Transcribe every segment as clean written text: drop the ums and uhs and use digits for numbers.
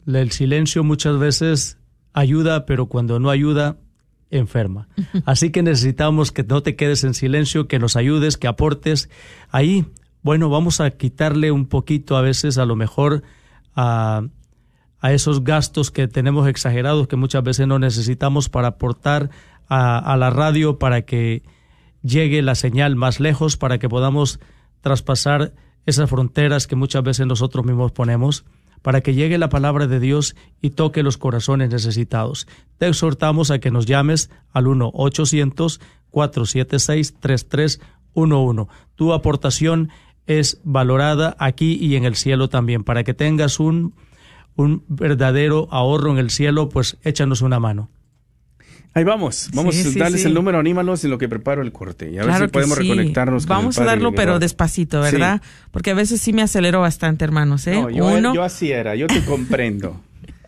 El silencio muchas veces ayuda, pero cuando no ayuda, enferma. Así que necesitamos que no te quedes en silencio, que nos ayudes, que aportes. Ahí, bueno, vamos a quitarle un poquito a veces, a lo mejor, a esos gastos que tenemos exagerados, que muchas veces no necesitamos para aportar a la radio, para que llegue la señal más lejos, para que podamos traspasar esas fronteras que muchas veces nosotros mismos ponemos, para que llegue la palabra de Dios y toque los corazones necesitados. Te exhortamos a que nos llames al 1-800-476-3311. Tu aportación es valorada aquí y en el cielo también. Para que tengas un verdadero ahorro en el cielo, pues échanos una mano. Ahí vamos darles el número, anímalos en lo que preparo el corte. Y a ver si podemos reconectarnos con vamos a darlo, pero despacito, ¿verdad? Sí. Porque a veces sí me acelero bastante, hermanos, ¿eh? No, yo así era, yo te comprendo.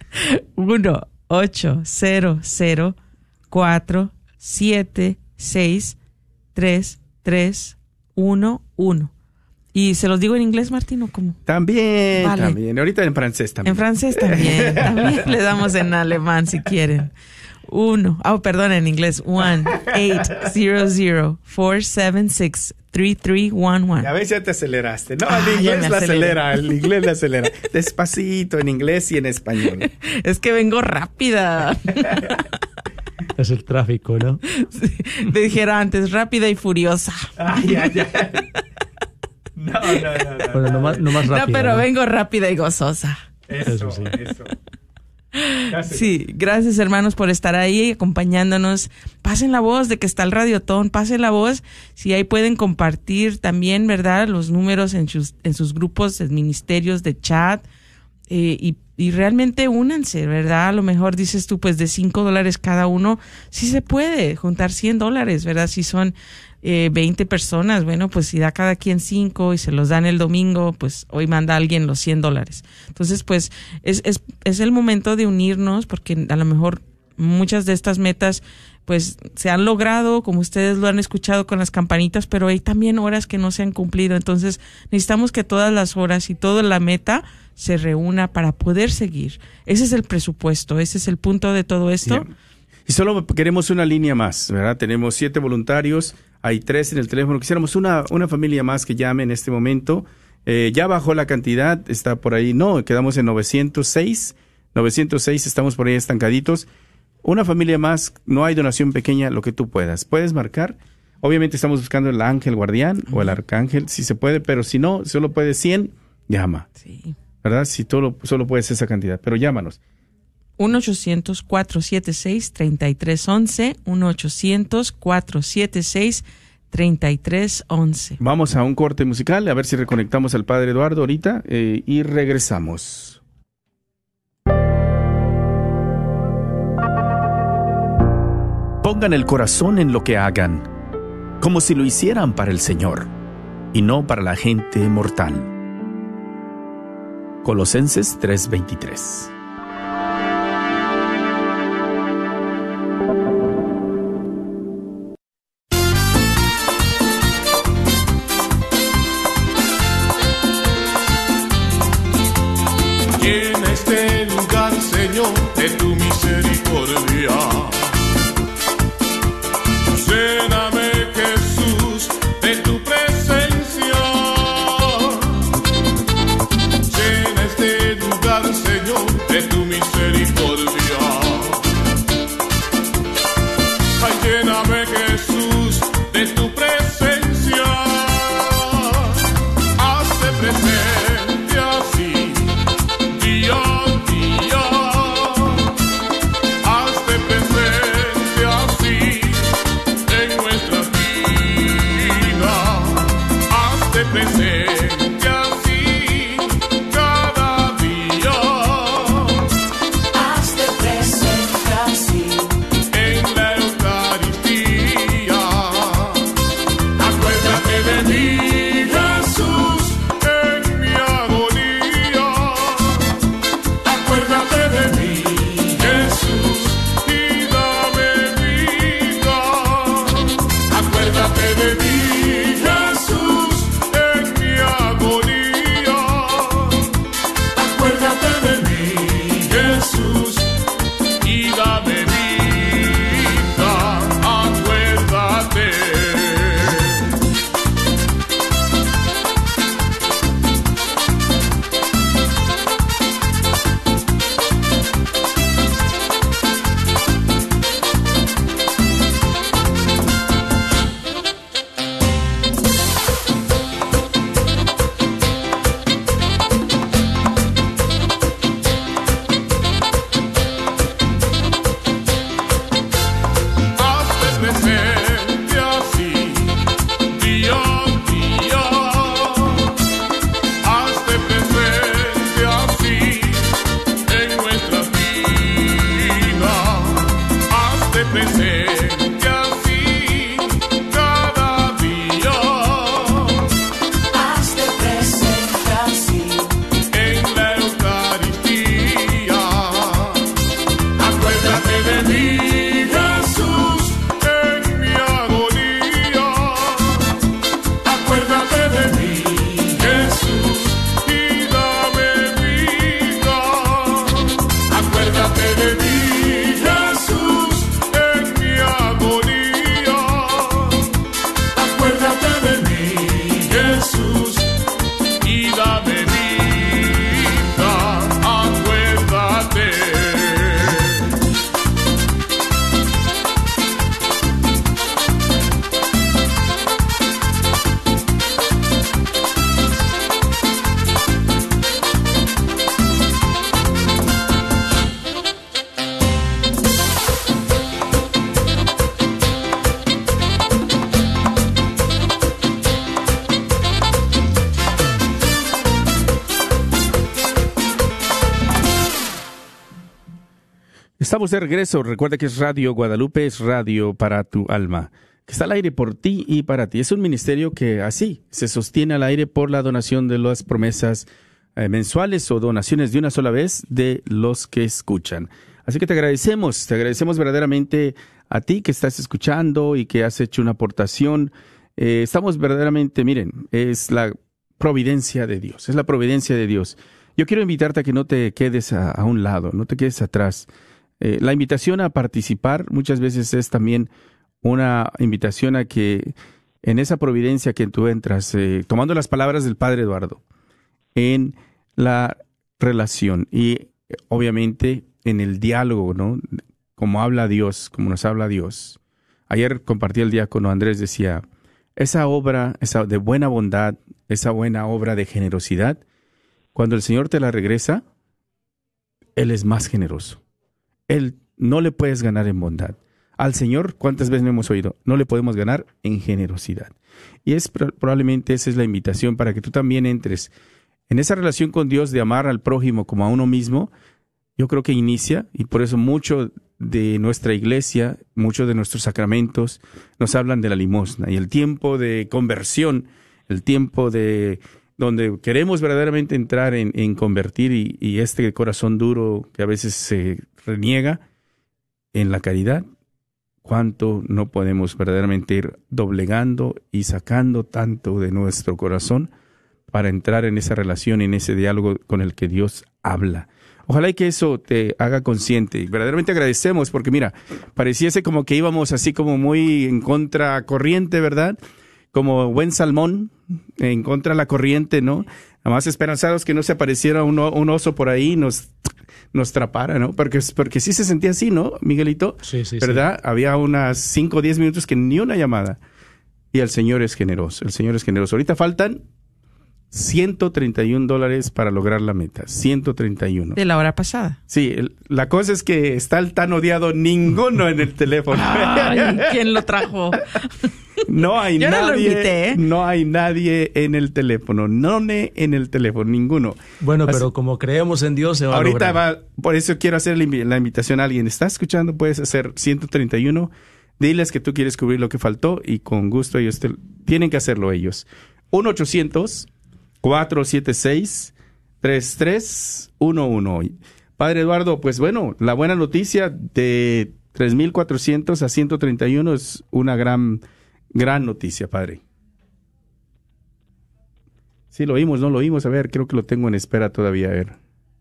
1-800-476-3311. ¿Y se los digo en inglés, Martín, o cómo? También. Ahorita en francés también. En francés también. También le damos en alemán si quieren. En inglés. 1-800-476-3311. A veces ya te aceleraste. No, el inglés la acelera. Despacito, en inglés y en español. Es que vengo rápida. Es el tráfico, ¿no? Sí, me dijera antes, rápida y furiosa. No. Bueno, no más rápida. No, pero vengo rápida y gozosa. Eso sí. Gracias. Sí, gracias, hermanos, por estar ahí acompañándonos. Pasen la voz de que está el Radiotón, pasen la voz. Si ahí pueden compartir también, ¿verdad?, los números en sus grupos, en ministerios de chat, y realmente únanse, ¿verdad? A lo mejor dices tú, pues de $5 cada uno, sí se puede juntar $100, ¿verdad? Si son 20 personas, bueno, pues si da cada quien 5 y se los dan el domingo, pues hoy manda alguien los $100. Entonces, pues es el momento de unirnos, porque a lo mejor muchas de estas metas pues se han logrado, como ustedes lo han escuchado con las campanitas, pero hay también horas que no se han cumplido. Entonces necesitamos que todas las horas y toda la meta se reúna para poder seguir. Ese es el presupuesto, ese es el punto de todo esto. Bien. Y solo queremos una línea más, ¿verdad? Tenemos 7 voluntarios, hay 3 en el teléfono. Quisiéramos una familia más que llame en este momento. Ya bajó la cantidad, está por ahí. No, quedamos en 906, estamos por ahí estancaditos. Una familia más, no hay donación pequeña, lo que tú puedas. Puedes marcar. Obviamente estamos buscando el ángel guardián o el arcángel, si se puede, pero si no, solo puedes 100, llama. Sí. ¿Verdad? Si solo puedes esa cantidad, pero llámanos. 1-800-476-3311, 1-800-476-3311. Vamos a un corte musical, a ver si reconectamos al Padre Eduardo ahorita y regresamos. Pongan el corazón en lo que hagan, como si lo hicieran para el Señor, y no para la gente mortal. Colosenses 3:23. Llena este lugar, Señor, de tu misericordia. Lléname, Jesús, de tu presencia. Llena este lugar, Señor, de Estamos de regreso. Recuerda que es Radio Guadalupe, es radio para tu alma, que está al aire por ti y para ti. Es un ministerio que así se sostiene al aire por la donación de las promesas mensuales o donaciones de una sola vez de los que escuchan. Así que te agradecemos verdaderamente a ti que estás escuchando y que has hecho una aportación. Estamos verdaderamente, miren, es la providencia de Dios, es la providencia de Dios. Yo quiero invitarte a que no te quedes a un lado, no te quedes atrás. La invitación a participar muchas veces es también una invitación a que en esa providencia que tú entras, tomando las palabras del Padre Eduardo, en la relación y obviamente en el diálogo, ¿no? Como habla Dios, como nos habla Dios. Ayer compartí el diácono Andrés, decía, esa obra, esa de buena bondad, esa buena obra de generosidad, cuando el Señor te la regresa, Él es más generoso. Él no le puedes ganar en bondad. Al Señor, ¿cuántas veces no hemos oído? No le podemos ganar en generosidad. Y probablemente esa es la invitación para que tú también entres en esa relación con Dios de amar al prójimo como a uno mismo. Yo creo que inicia, y por eso mucho de nuestra iglesia, muchos de nuestros sacramentos nos hablan de la limosna. Y el tiempo de conversión, el tiempo de donde queremos verdaderamente entrar en convertir y este corazón duro que a veces se reniega en la caridad, cuánto no podemos verdaderamente ir doblegando y sacando tanto de nuestro corazón para entrar en esa relación, en ese diálogo con el que Dios habla. Ojalá y que eso te haga consciente. Verdaderamente agradecemos porque mira, pareciese como que íbamos así como muy en contracorriente, ¿verdad? Como buen salmón en contra de la corriente, ¿no? Nada más esperanzados que no se apareciera un oso por ahí y nos trapara, ¿no? Porque sí se sentía así, ¿no, Miguelito? Sí. ¿Verdad? Sí. Había unas 5 o 10 minutos que ni una llamada. Y el Señor es generoso, el Señor es generoso. Ahorita faltan $131 para lograr la meta. 131. De la hora pasada. Sí, la cosa es que está el tan odiado ninguno en el teléfono. Ay, ¿quién lo trajo? No hay Yo nadie. no lo invité, ¿eh? No hay nadie en el teléfono. En el teléfono, ninguno. Bueno, pero como creemos en Dios, se va a lograr. Ahorita por eso quiero hacer la invitación a alguien. ¿Estás escuchando? Puedes hacer 131. Diles que tú quieres cubrir lo que faltó y con gusto ellos tienen que hacerlo ellos. 1-800-476-3311. Padre Eduardo, pues bueno, la buena noticia de 3,400 a 131 es una gran noticia, Padre. Sí, lo oímos, no lo oímos. A ver, creo que lo tengo en espera todavía. A ver.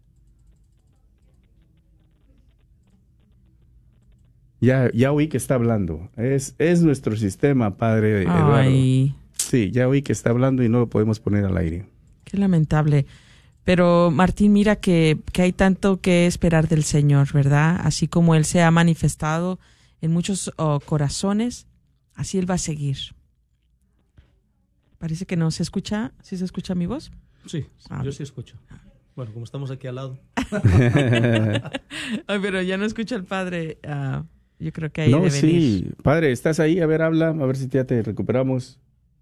Ya oí que está hablando. Es nuestro sistema, Padre Eduardo. Ay. Sí, ya oí que está hablando y no lo podemos poner al aire. Qué lamentable. Pero Martín, mira que hay tanto que esperar del Señor, ¿verdad? Así como Él se ha manifestado en muchos corazones, así Él va a seguir. Parece que no se escucha. ¿Sí se escucha mi voz? Sí, yo sí escucho. Bueno, como estamos aquí al lado. Ay, pero ya no escucha el Padre. Yo creo que ahí no, debe sí. venir. Padre, ¿estás ahí? A ver, habla. A ver si ya te recuperamos.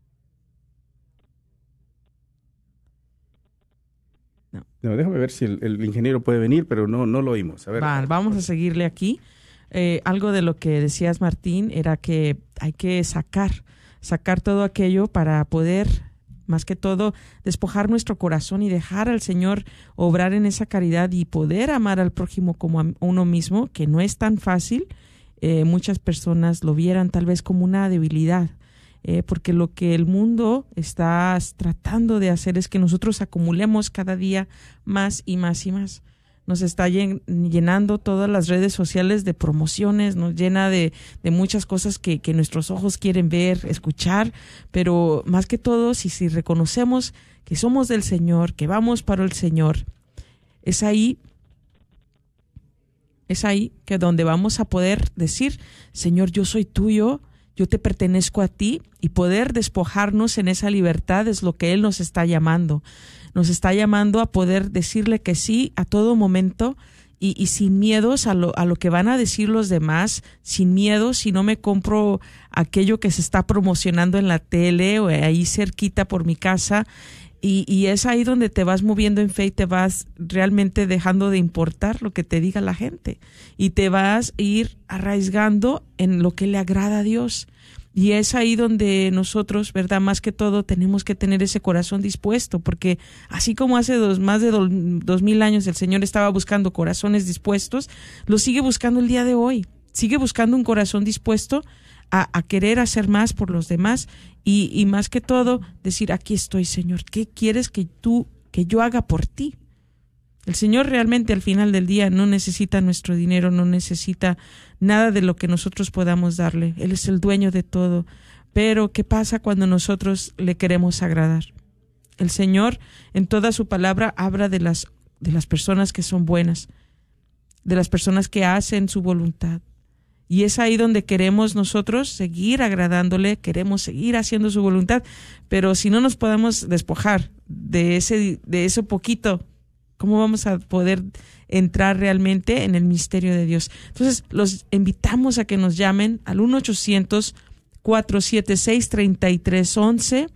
No, déjame ver si el ingeniero puede venir, pero no lo oímos. A ver. Vamos a seguirle aquí. Algo de lo que decías, Martín, era que hay que sacar todo aquello para poder, más que todo, despojar nuestro corazón y dejar al Señor obrar en esa caridad y poder amar al prójimo como a uno mismo, que no es tan fácil. Muchas personas lo vieran tal vez como una debilidad, porque lo que el mundo está tratando de hacer es que nosotros acumulemos cada día más y más y más. Nos está llenando todas las redes sociales de promociones, nos llena de muchas cosas que nuestros ojos quieren ver, escuchar, pero más que todo, si reconocemos que somos del Señor, que vamos para el Señor, es ahí que donde vamos a poder decir, Señor, yo soy tuyo, yo te pertenezco a ti, y poder despojarnos en esa libertad es lo que Él nos está llamando. Nos está llamando a poder decirle que sí a todo momento y sin miedos a lo que van a decir los demás, sin miedo si no me compro aquello que se está promocionando en la tele o ahí cerquita por mi casa. Y es ahí donde te vas moviendo en fe y te vas realmente dejando de importar lo que te diga la gente. Y te vas a ir arraigando en lo que le agrada a Dios. Y es ahí donde nosotros, ¿verdad? Más que todo tenemos que tener ese corazón dispuesto, porque así como hace más de 2000 años el Señor estaba buscando corazones dispuestos, lo sigue buscando el día de hoy. Sigue buscando un corazón dispuesto a querer hacer más por los demás y más que todo decir, aquí estoy, Señor, ¿qué quieres que yo haga por ti? El Señor realmente al final del día no necesita nuestro dinero, no necesita nada de lo que nosotros podamos darle. Él es el dueño de todo. Pero ¿qué pasa cuando nosotros le queremos agradar? El Señor en toda su palabra habla de las personas que son buenas, de las personas que hacen su voluntad. Y es ahí donde queremos nosotros seguir agradándole, queremos seguir haciendo su voluntad, pero si no nos podemos despojar de ese poquito, ¿cómo vamos a poder entrar realmente en el misterio de Dios? Entonces, los invitamos a que nos llamen al 1-800-476-3311,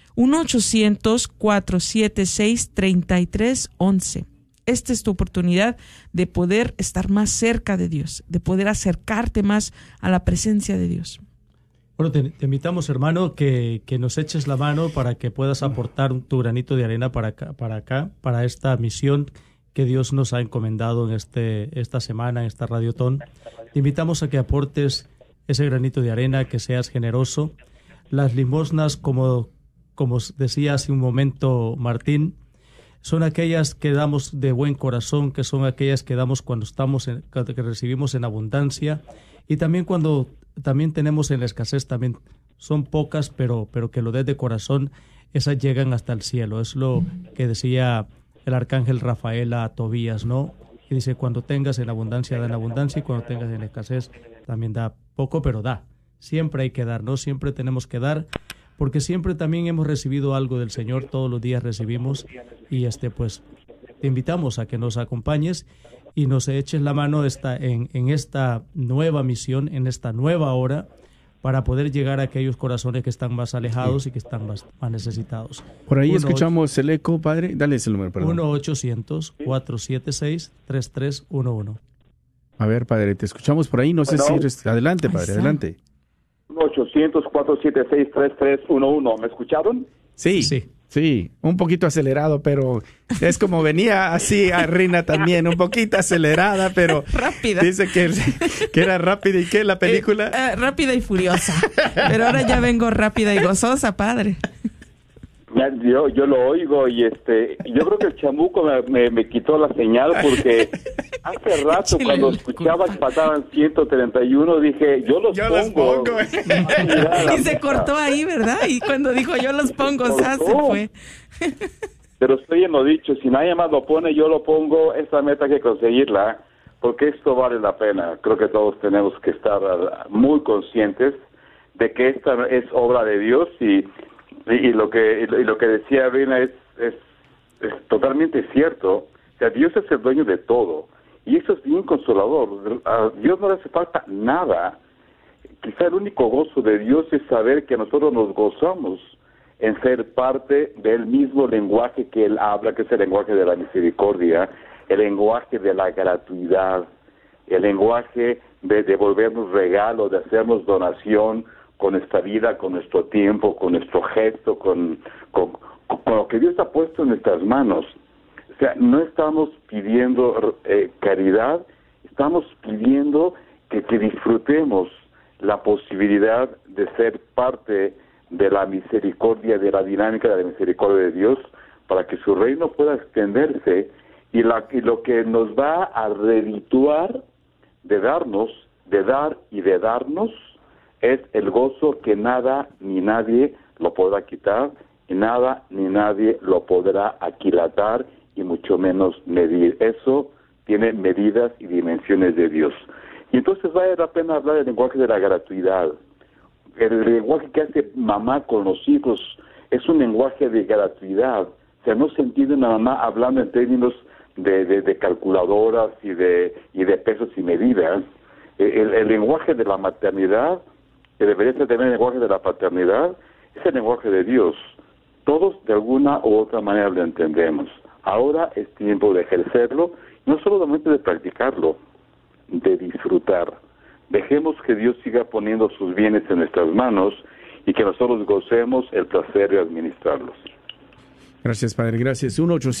1-800-476-3311. Esta es tu oportunidad de poder estar más cerca de Dios, de poder acercarte más a la presencia de Dios. Bueno, te invitamos, hermano, que nos eches la mano para que puedas aportar tu granito de arena para esta misión que Dios nos ha encomendado en esta semana, en esta Radiotón. Te invitamos a que aportes ese granito de arena, que seas generoso. Las limosnas, como decía hace un momento Martín, son aquellas que damos de buen corazón, que son aquellas que damos cuando que recibimos en abundancia, y también cuando también tenemos en la escasez, también son pocas, pero que lo des de corazón, esas llegan hasta el cielo. Es lo que decía el arcángel Rafael a Tobías, ¿no? Y dice, cuando tengas en abundancia, da en abundancia, y cuando tengas en escasez, también da poco, pero da. Siempre hay que dar, ¿no? Siempre tenemos que dar, porque siempre también hemos recibido algo del Señor, todos los días recibimos, y pues te invitamos a que nos acompañes y nos eches la mano en esta nueva misión, en esta nueva hora, para poder llegar a aquellos corazones que están más alejados y que están más necesitados. Por ahí escuchamos el eco, padre. Dale ese número, perdón. 1-800-476-3311. A ver, padre, te escuchamos por ahí. No sé si... Adelante, padre, adelante. 1-800-476-3311. ¿Me escucharon? Sí, un poquito acelerado, pero es como venía así a Rina también, un poquito acelerada, pero rápida. Dice que era rápida. ¿Y qué la película? Rápida y furiosa, pero ahora ya vengo rápida y gozosa, padre. Yo lo oigo y yo creo que el chamuco me quitó la señal, porque hace rato cuando escuchaba que pasaban 131 dije, yo los pongo. Y se cortó ahí, ¿verdad? Y cuando dijo yo los pongo, se fue. Pero estoy en lo dicho, si nadie más lo pone, yo lo pongo. Esta meta hay que conseguirla, porque esto vale la pena. Creo que todos tenemos que estar muy conscientes de que esta es obra de Dios y lo que decía Rina es totalmente cierto. O sea, Dios es el dueño de todo, y eso es bien consolador. A Dios no le hace falta nada. Quizá el único gozo de Dios es saber que nosotros nos gozamos en ser parte del mismo lenguaje que Él habla, que es el lenguaje de la misericordia, el lenguaje de la gratuidad, el lenguaje de devolvernos regalo, de hacernos donación con nuestra vida, con nuestro tiempo, con nuestro gesto, con lo que Dios ha puesto en nuestras manos. O sea, no estamos pidiendo caridad, estamos pidiendo que disfrutemos la posibilidad de ser parte de la misericordia, de la dinámica de la misericordia de Dios, para que su reino pueda extenderse, y lo que nos va a redituar de darnos, de dar y de darnos, es el gozo que nada ni nadie lo podrá quitar, y nada ni nadie lo podrá aquilatar, y mucho menos medir. Eso tiene medidas y dimensiones de Dios. Y entonces vale la pena hablar del lenguaje de la gratuidad. El lenguaje que hace mamá con los hijos es un lenguaje de gratuidad. O sea, no se entiende una mamá hablando en términos de calculadoras y de pesos y medidas. El lenguaje de la maternidad, que debería ser también el lenguaje de la paternidad, es el lenguaje de Dios. Todos de alguna u otra manera lo entendemos. Ahora es tiempo de ejercerlo, no solamente de practicarlo, de disfrutar. Dejemos que Dios siga poniendo sus bienes en nuestras manos y que nosotros gocemos el placer de administrarlos. Gracias, Padre. Gracias.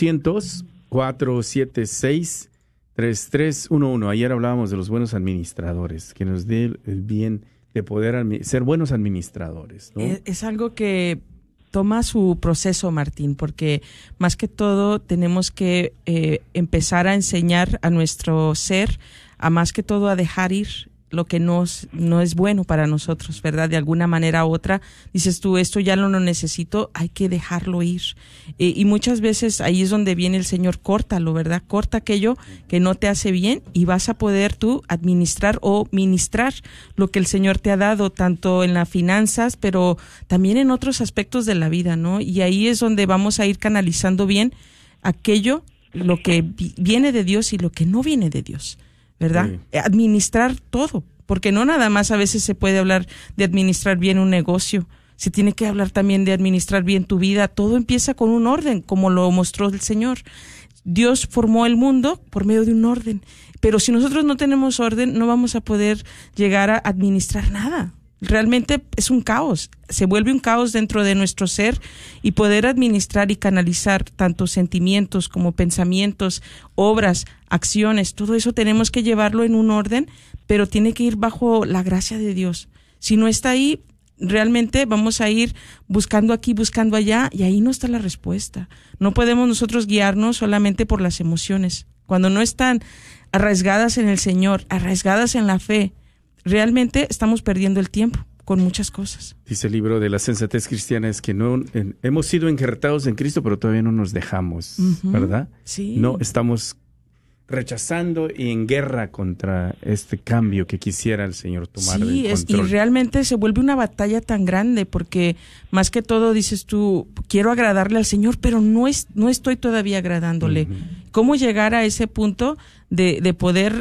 1-800-476-3311. Ayer hablábamos de los buenos administradores, que nos dé el bien de poder ser buenos administradores, ¿no? Es algo que toma su proceso, Martín, porque más que todo tenemos que empezar a enseñar a nuestro ser, a más que todo a dejar ir lo que no es bueno para nosotros, ¿verdad? De alguna manera u otra, dices tú, esto ya no lo necesito, hay que dejarlo ir. Y muchas veces ahí es donde viene el Señor, córtalo, ¿verdad? Corta aquello que no te hace bien y vas a poder tú administrar o ministrar lo que el Señor te ha dado, tanto en las finanzas, pero también en otros aspectos de la vida, ¿no? Y ahí es donde vamos a ir canalizando bien aquello, lo que viene de Dios y lo que no viene de Dios, ¿verdad? Sí. Administrar todo, porque no nada más a veces se puede hablar de administrar bien un negocio, se tiene que hablar también de administrar bien tu vida. Todo empieza con un orden, como lo mostró el Señor. Dios formó el mundo por medio de un orden, pero si nosotros no tenemos orden, no vamos a poder llegar a administrar nada. Realmente es un caos, se vuelve un caos dentro de nuestro ser, y poder administrar y canalizar tanto sentimientos como pensamientos, obras, acciones, todo eso tenemos que llevarlo en un orden, pero tiene que ir bajo la gracia de Dios. Si no está ahí, realmente vamos a ir buscando aquí, buscando allá, y ahí no está la respuesta. No podemos nosotros guiarnos solamente por las emociones. Cuando no están arraigadas en el Señor, arraigadas en la fe, realmente estamos perdiendo el tiempo con muchas cosas. Dice el libro de la sensatez cristiana, es que hemos sido injertados en Cristo, pero todavía no nos dejamos, ¿verdad? Sí. No estamos rechazando y en guerra contra este cambio que quisiera el Señor tomar el control. Y realmente se vuelve una batalla tan grande, porque más que todo dices tú, quiero agradarle al Señor, pero no estoy todavía agradándole. ¿Cómo llegar a ese punto de poder,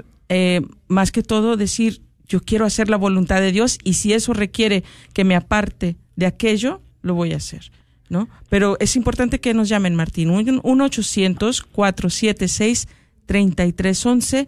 más que todo, decir, yo quiero hacer la voluntad de Dios, y si eso requiere que me aparte de aquello, lo voy a hacer, ¿no? Pero es importante que nos llamen, Martín, 1-800-476-3311,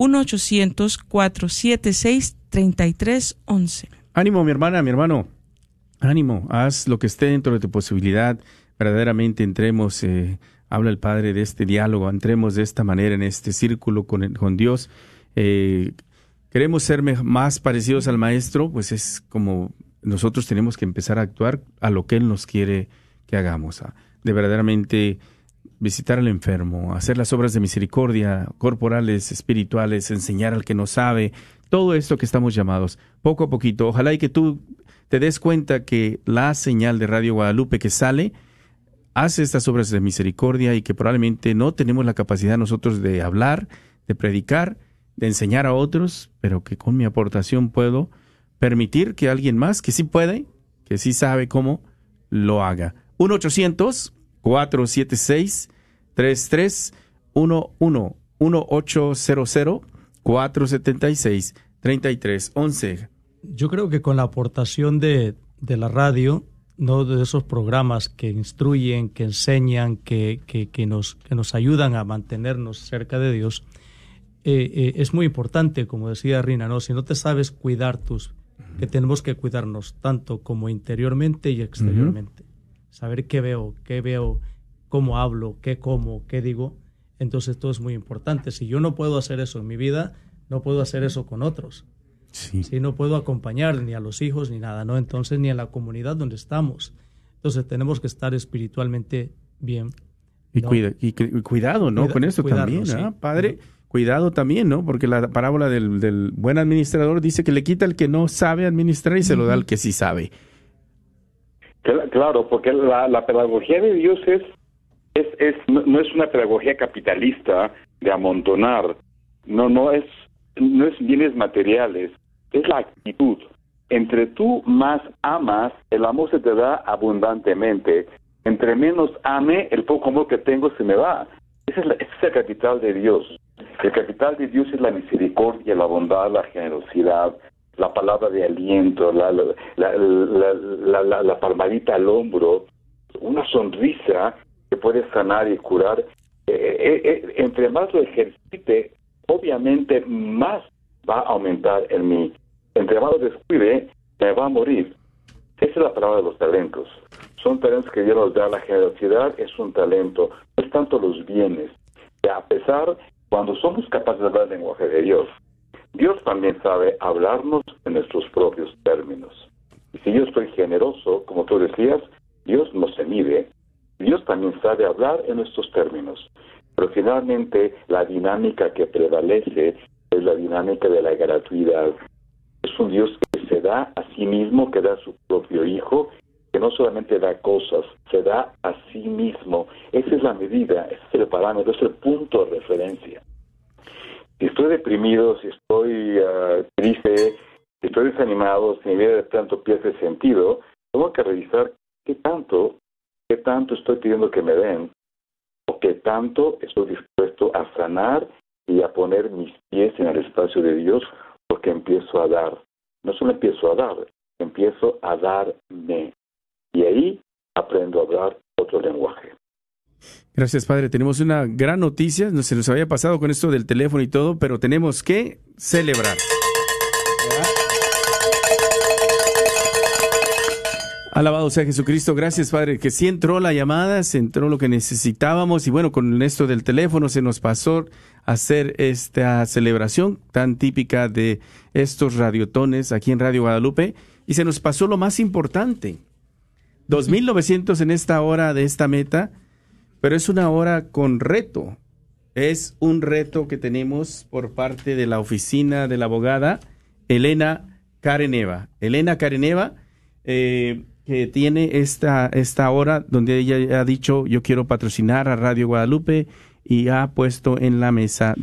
1-800-476-3311. Ánimo, mi hermana, mi hermano, ánimo, haz lo que esté dentro de tu posibilidad. Verdaderamente entremos, habla el Padre de este diálogo, entremos de esta manera en este círculo con Dios. Queremos ser más parecidos al Maestro, pues es como nosotros tenemos que empezar a actuar a lo que Él nos quiere que hagamos, de verdaderamente visitar al enfermo, hacer las obras de misericordia, corporales, espirituales, enseñar al que no sabe, todo esto que estamos llamados, poco a poquito. Ojalá y que tú te des cuenta que la señal de Radio Guadalupe que sale hace estas obras de misericordia, y que probablemente no tenemos la capacidad nosotros de hablar, de predicar, de enseñar a otros, pero que con mi aportación puedo permitir que alguien más que sí puede, que sí sabe cómo, lo haga. 1-800-476-3311, 1-800-476-3311. Yo creo que con la aportación de la radio, no de esos programas que instruyen, que enseñan, que nos ayudan a mantenernos cerca de Dios, es muy importante, como decía Rina, ¿no? Si no te sabes cuidar que tenemos que cuidarnos tanto como interiormente y exteriormente. Saber qué veo, cómo hablo, qué como, qué digo. Entonces todo es muy importante. Si yo no puedo hacer eso en mi vida, no puedo hacer eso con otros. Sí. Si no puedo acompañar ni a los hijos ni nada, ¿no? Entonces ni en la comunidad donde estamos. Entonces tenemos que estar espiritualmente bien, ¿no? Y cuidado, ¿no? Con eso también, ¿no? Sí. Padre, cuidado también, ¿no? Porque la parábola del buen administrador dice que le quita al que no sabe administrar y se lo da al que sí sabe. Claro, porque la pedagogía de Dios no es una pedagogía capitalista de amontonar, no es bienes materiales, es la actitud. Entre tú más amas, el amor se te da abundantemente. Entre menos ame, el poco amor que tengo se me va. Ese es el capital de Dios. El capital de Dios es la misericordia, la bondad, la generosidad, la palabra de aliento, la palmadita al hombro. una sonrisa que puede sanar y curar. Entre más lo ejercite, obviamente más va a aumentar en mí. Entre más lo descuide, me va a morir. Esa es la palabra de los talentos. Son talentos que Dios nos da. La generosidad es un talento, no es tanto los bienes. Que a pesar, cuando somos capaces de hablar el lenguaje de Dios, Dios también sabe hablarnos en nuestros propios términos. Y si yo estoy generoso, como tú decías, Dios no se mide. Dios también sabe hablar en nuestros términos. Pero finalmente la dinámica que prevalece es la dinámica de la gratuidad. Es un Dios que se da a sí mismo, que da a su propio Hijo, que no solamente da cosas, se da a sí mismo. Esa es la medida, ese es el parámetro, es el punto de referencia. Si estoy deprimido, si estoy triste, si estoy desanimado, si mi vida de tanto pierde sentido, tengo que revisar qué tanto estoy pidiendo que me den, o qué tanto estoy dispuesto a sanar y a poner mis pies en el espacio de Dios, porque empiezo a dar. No solo empiezo a dar, empiezo a darme. Y ahí aprendo a hablar otro lenguaje. Gracias, Padre. Tenemos una gran noticia. No se nos había pasado con esto del teléfono y todo, pero tenemos que celebrar. Alabado sea Jesucristo. Gracias, Padre, que sí entró la llamada, se entró lo que necesitábamos y bueno, con esto del teléfono se nos pasó a hacer esta celebración tan típica de estos radiotones aquí en Radio Guadalupe y se nos pasó lo más importante. 2,900 en esta hora de esta meta, pero es una hora con reto. Es un reto que tenemos por parte de la oficina de la abogada Elena Careneva. Elena Careneva, que tiene esta hora donde ella ha dicho, yo quiero patrocinar a Radio Guadalupe y ha puesto en la mesa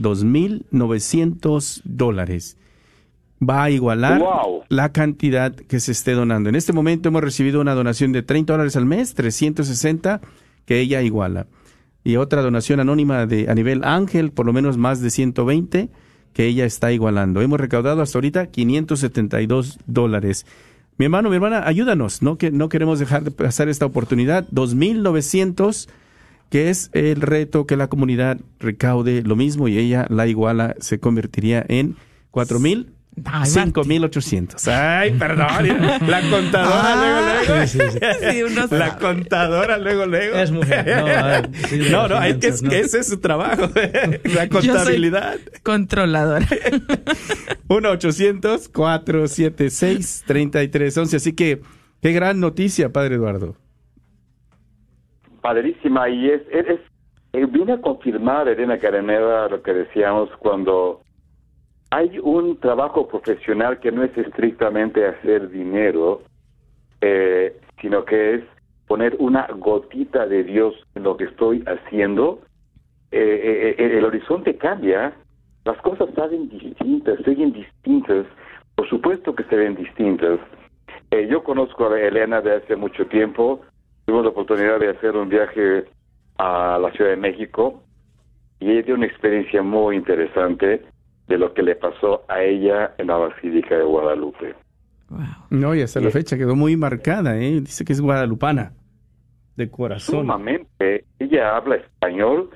$2,900. Va a igualar la cantidad que se esté donando. En este momento hemos recibido una donación de $30 al mes, 360, que ella iguala. Y otra donación anónima a nivel Ángel, por lo menos más de 120, que ella está igualando. Hemos recaudado hasta ahorita $572. Mi hermano, mi hermana, ayúdanos, no queremos dejar de pasar esta oportunidad. 2,900, que es el reto que la comunidad recaude lo mismo y ella la iguala, se convertiría en 5,800. Ay, perdón. La contadora luego. Sí. La contadora luego. Es mujer. No, es que ese es su trabajo. La contabilidad. Yo soy controladora. 1-800-476-3311. Así que, qué gran noticia, Padre Eduardo. Padrísima. Y viene a confirmar, Elena Careneva, lo que decíamos cuando hay un trabajo profesional que no es estrictamente hacer dinero, sino que es poner una gotita de Dios en lo que estoy haciendo. El horizonte cambia, las cosas siguen distintas, por supuesto que se ven distintas. Yo conozco a Elena de hace mucho tiempo, tuvimos la oportunidad de hacer un viaje a la Ciudad de México y ella dio una experiencia muy interesante de lo que le pasó a ella en la Basílica de Guadalupe. Wow. No, y hasta la fecha quedó muy marcada, dice que es guadalupana, de corazón. Sumamente. Ella habla español,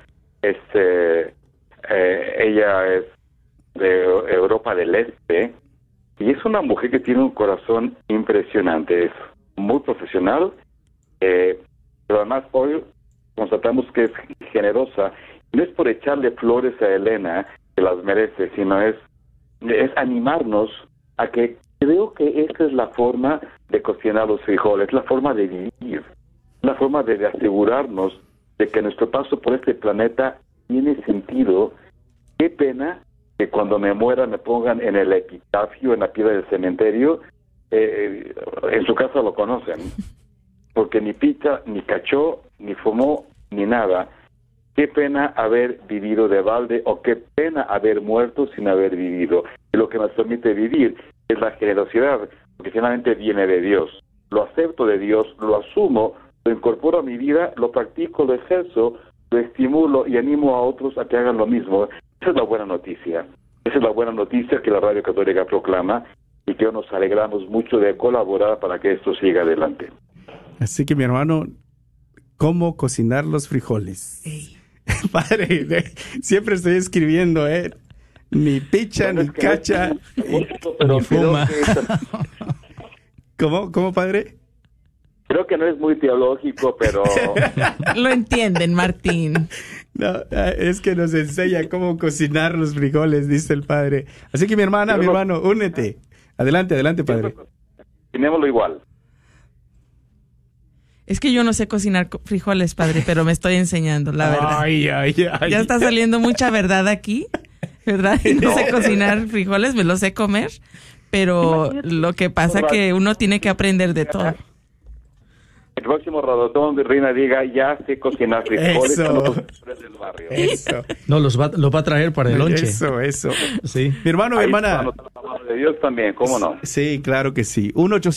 ella es de Europa del Este, y es una mujer que tiene un corazón impresionante, es muy profesional, pero además hoy constatamos que es generosa. No es por echarle flores a Elena, que las merece, sino es animarnos a que creo que esta es la forma de cocinar los frijoles, la forma de vivir, la forma de asegurarnos de que nuestro paso por este planeta tiene sentido. Qué pena que cuando me muera me pongan en el epitafio, en la piedra del cementerio, en su casa lo conocen, porque ni picha, ni cachó, ni fumó, ni nada. Qué pena haber vivido de balde, o qué pena haber muerto sin haber vivido. Y lo que nos permite vivir es la generosidad, porque finalmente viene de Dios. Lo acepto de Dios, lo asumo, lo incorporo a mi vida, lo practico, lo ejerzo, lo estimulo y animo a otros a que hagan lo mismo. Esa es la buena noticia. Esa es la buena noticia que la Radio Católica proclama y que nos alegramos mucho de colaborar para que esto siga adelante. Así que, mi hermano, cómo cocinar los frijoles. Ey. Padre, siempre estoy escribiendo, ni picha, Bueno, ni cacha, pero ni fuma. ¿Cómo, padre? Creo que no es muy teológico, pero Lo entienden, Martín. No, es que nos enseña cómo cocinar los frijoles, dice el padre. Así que mi hermano, únete. Adelante, padre. tenémoslo igual. Es que yo no sé cocinar frijoles, padre, pero me estoy enseñando, la verdad. Ay. Ya está saliendo mucha verdad aquí, ¿verdad? Y no sé cocinar frijoles, me los sé comer, pero lo que pasa que uno tiene que aprender de todo. El próximo Radotón de Reina diga, ya sé cocinar frijoles Eso. con los frijoles del barrio. Eso. No, los va a traer para el lonche. Eso. Sí. Mi hermano, mi Ahí hermana. está anotada la mano de Dios también, ¿cómo no? Sí, claro que sí.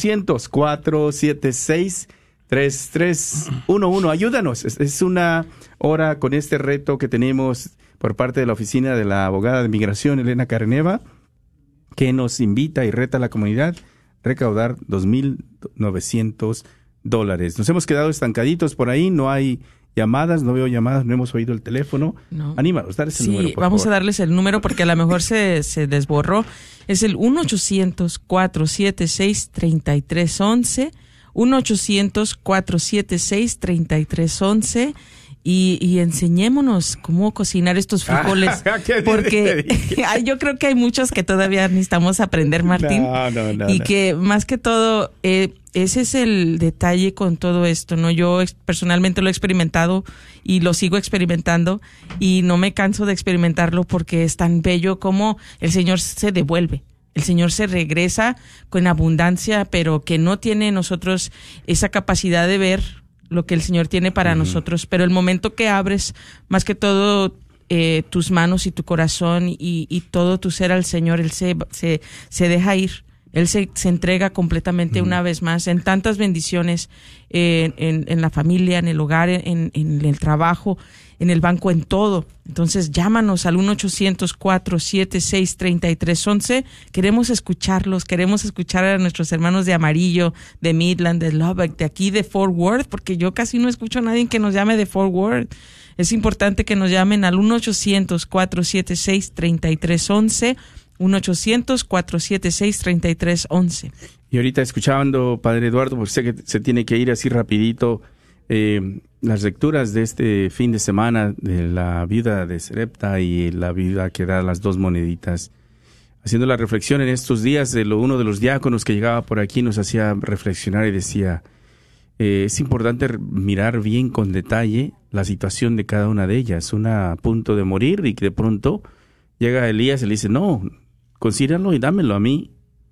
1-800-476-3311. Ayúdanos. Es una hora con este reto que tenemos por parte de la oficina de la abogada de migración, Elena Carneva, que nos invita y reta a la comunidad a recaudar $2,900. Nos hemos quedado estancaditos por ahí, no hay llamadas, no veo llamadas, no hemos oído el teléfono. No. Anímalos, darles el número, Sí, por vamos favor. a darles el número porque a lo mejor se desborró. Es el 1-800-476-3311, 1-800-476-3311 y enseñémonos cómo cocinar estos frijoles. ¿Qué Porque dije? yo creo que hay muchos que todavía necesitamos aprender, Martín. No. Y que más que todo, ese es el detalle con todo esto, ¿no? Yo personalmente lo he experimentado y lo sigo experimentando y no me canso de experimentarlo porque es tan bello como el Señor se devuelve. El Señor se regresa con abundancia, pero que no tiene nosotros esa capacidad de ver lo que el Señor tiene para nosotros. Pero el momento que abres, más que todo, tus manos y tu corazón y todo tu ser al Señor, Él se deja ir. Él se entrega completamente una vez más en tantas bendiciones, en la familia, en el hogar, en el trabajo, en el banco, en todo. Entonces llámanos al 1-800-476-3311. Queremos escucharlos, queremos escuchar a nuestros hermanos de Amarillo, de Midland, de Lubbock, de aquí de Fort Worth, porque yo casi no escucho a nadie que nos llame de Fort Worth. Es importante que nos llamen al 1-800-476-3311, 1-800-476-3311. Y ahorita escuchando, Padre Eduardo, porque sé que se tiene que ir así rapidito, las lecturas de este fin de semana de la viuda de Sarepta y la viuda que da las 2 moneditas. Haciendo la reflexión en estos días, uno de los diáconos que llegaba por aquí nos hacía reflexionar y decía, es importante mirar bien con detalle la situación de cada una de ellas. Una a punto de morir y que de pronto llega Elías y le dice, no, consíguelo y dámelo a mí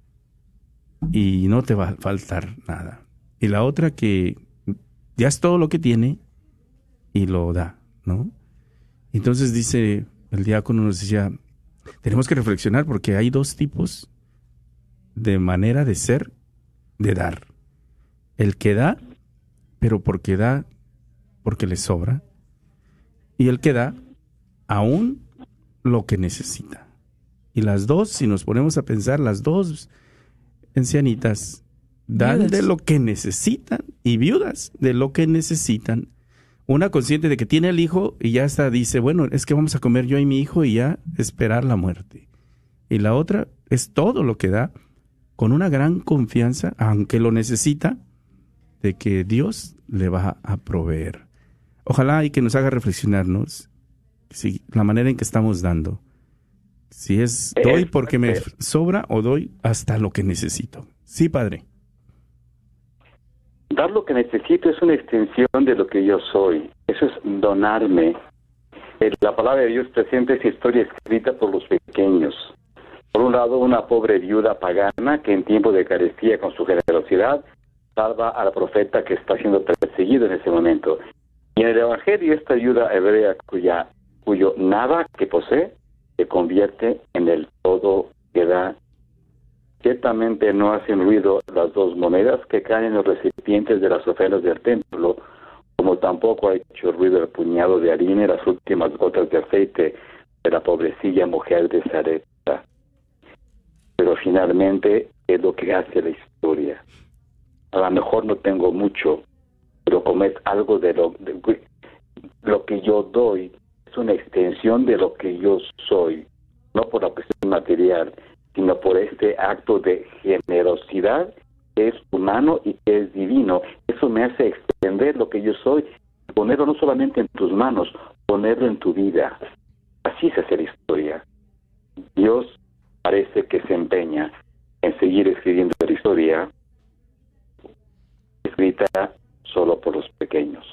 y no te va a faltar nada. Y la otra que ya es todo lo que tiene y lo da, ¿no? Entonces dice, el diácono nos decía, tenemos que reflexionar porque hay 2 tipos de manera de ser, de dar. El que da, pero porque da, porque le sobra. Y el que da, aún lo que necesita. Y las 2, si nos ponemos a pensar, las 2 ancianitas dan viudas de lo que necesitan y viudas de lo que necesitan. Una consciente de que tiene el hijo y ya está, dice, bueno, es que vamos a comer yo y mi hijo y ya esperar la muerte. Y la otra es todo lo que da con una gran confianza, aunque lo necesita, de que Dios le va a proveer. Ojalá y que nos haga reflexionarnos si la manera en que estamos dando. Si es doy porque me sobra o doy hasta lo que necesito. Sí, Padre. Dar lo que necesito es una extensión de lo que yo soy. Eso es donarme. La palabra de Dios presenta esa historia escrita por los pequeños. Por un lado, una pobre viuda pagana que en tiempo de carestía con su generosidad salva al profeta que está siendo perseguido en ese momento. Y en el Evangelio, esta viuda hebrea cuyo nada que posee se convierte en el todo que da. Ciertamente no hacen ruido las 2 monedas que caen en los recipientes de las ofrendas del templo, como tampoco ha hecho ruido el puñado de harina y las últimas gotas de aceite de la pobrecilla mujer de Sarepta. Pero finalmente es lo que hace la historia. A lo mejor no tengo mucho, pero pero como es algo de lo que yo doy, es una extensión de lo que yo soy, no por la cuestión material, sino por este acto de generosidad que es humano y que es divino. Eso me hace extender lo que yo soy, ponerlo no solamente en tus manos, ponerlo en tu vida. Así se hace la historia. Dios parece que se empeña en seguir escribiendo la historia escrita solo por los pequeños.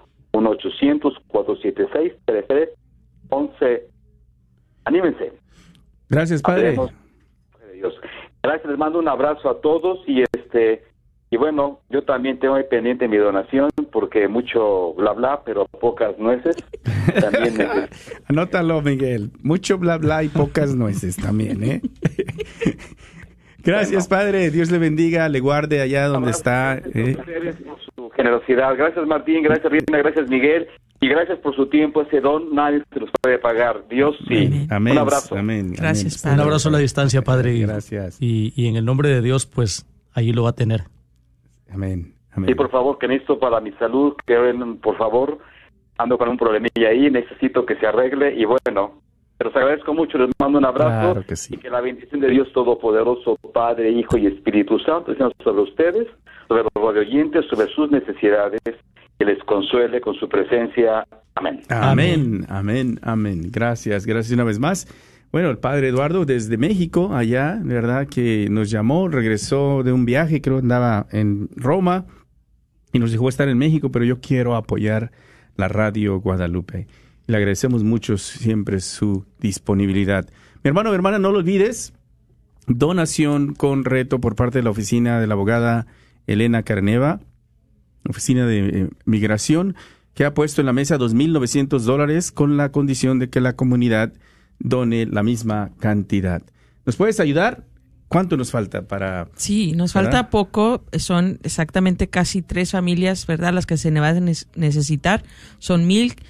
1-800-476-3311. Anímense. Gracias, Padre. Hablemos de Dios. Gracias, les mando un abrazo a todos y bueno, yo también tengo ahí pendiente mi donación porque mucho bla bla, pero pocas nueces. También Anótalo, Miguel. Mucho bla bla y pocas nueces también, ¿eh? Gracias, Padre. Dios le bendiga, le guarde allá donde está. Gracias por su generosidad. Gracias, Martín. Gracias, Rina. Gracias, Miguel. Y gracias por su tiempo. Ese don nadie se los puede pagar. Dios sí. Amén. Un abrazo. Amén. Gracias, Amén. Un abrazo a la distancia, Padre. Gracias. Y en el nombre de Dios, pues, ahí lo va a tener. Amén. Amén. Sí, por favor, que necesito para mi salud, que por favor, ando con un problemilla ahí, necesito que se arregle y bueno, pero os agradezco mucho, les mando un abrazo. Claro que sí. Y que la bendición de Dios Todopoderoso, Padre, Hijo y Espíritu Santo, sea sobre ustedes, sobre los radioyentes, sobre sus necesidades, que les consuele con su presencia. Amén. Amén. Amén. Amén. Gracias. Gracias una vez más. Bueno, el Padre Eduardo desde México, allá, ¿verdad? Que nos llamó, regresó de un viaje, creo que andaba en Roma, y nos dejó estar en México, pero yo quiero apoyar la Radio Guadalupe. Le agradecemos mucho siempre su disponibilidad. Mi hermano, mi hermana, no lo olvides, donación con reto por parte de la oficina de la abogada Elena Carneva, oficina de migración, que ha puesto en la mesa $2,900 con la condición de que la comunidad done la misma cantidad. ¿Nos puedes ayudar? ¿Cuánto nos falta para...? Sí, nos falta poco, son exactamente casi 3 familias, ¿verdad? Las que se van a necesitar, son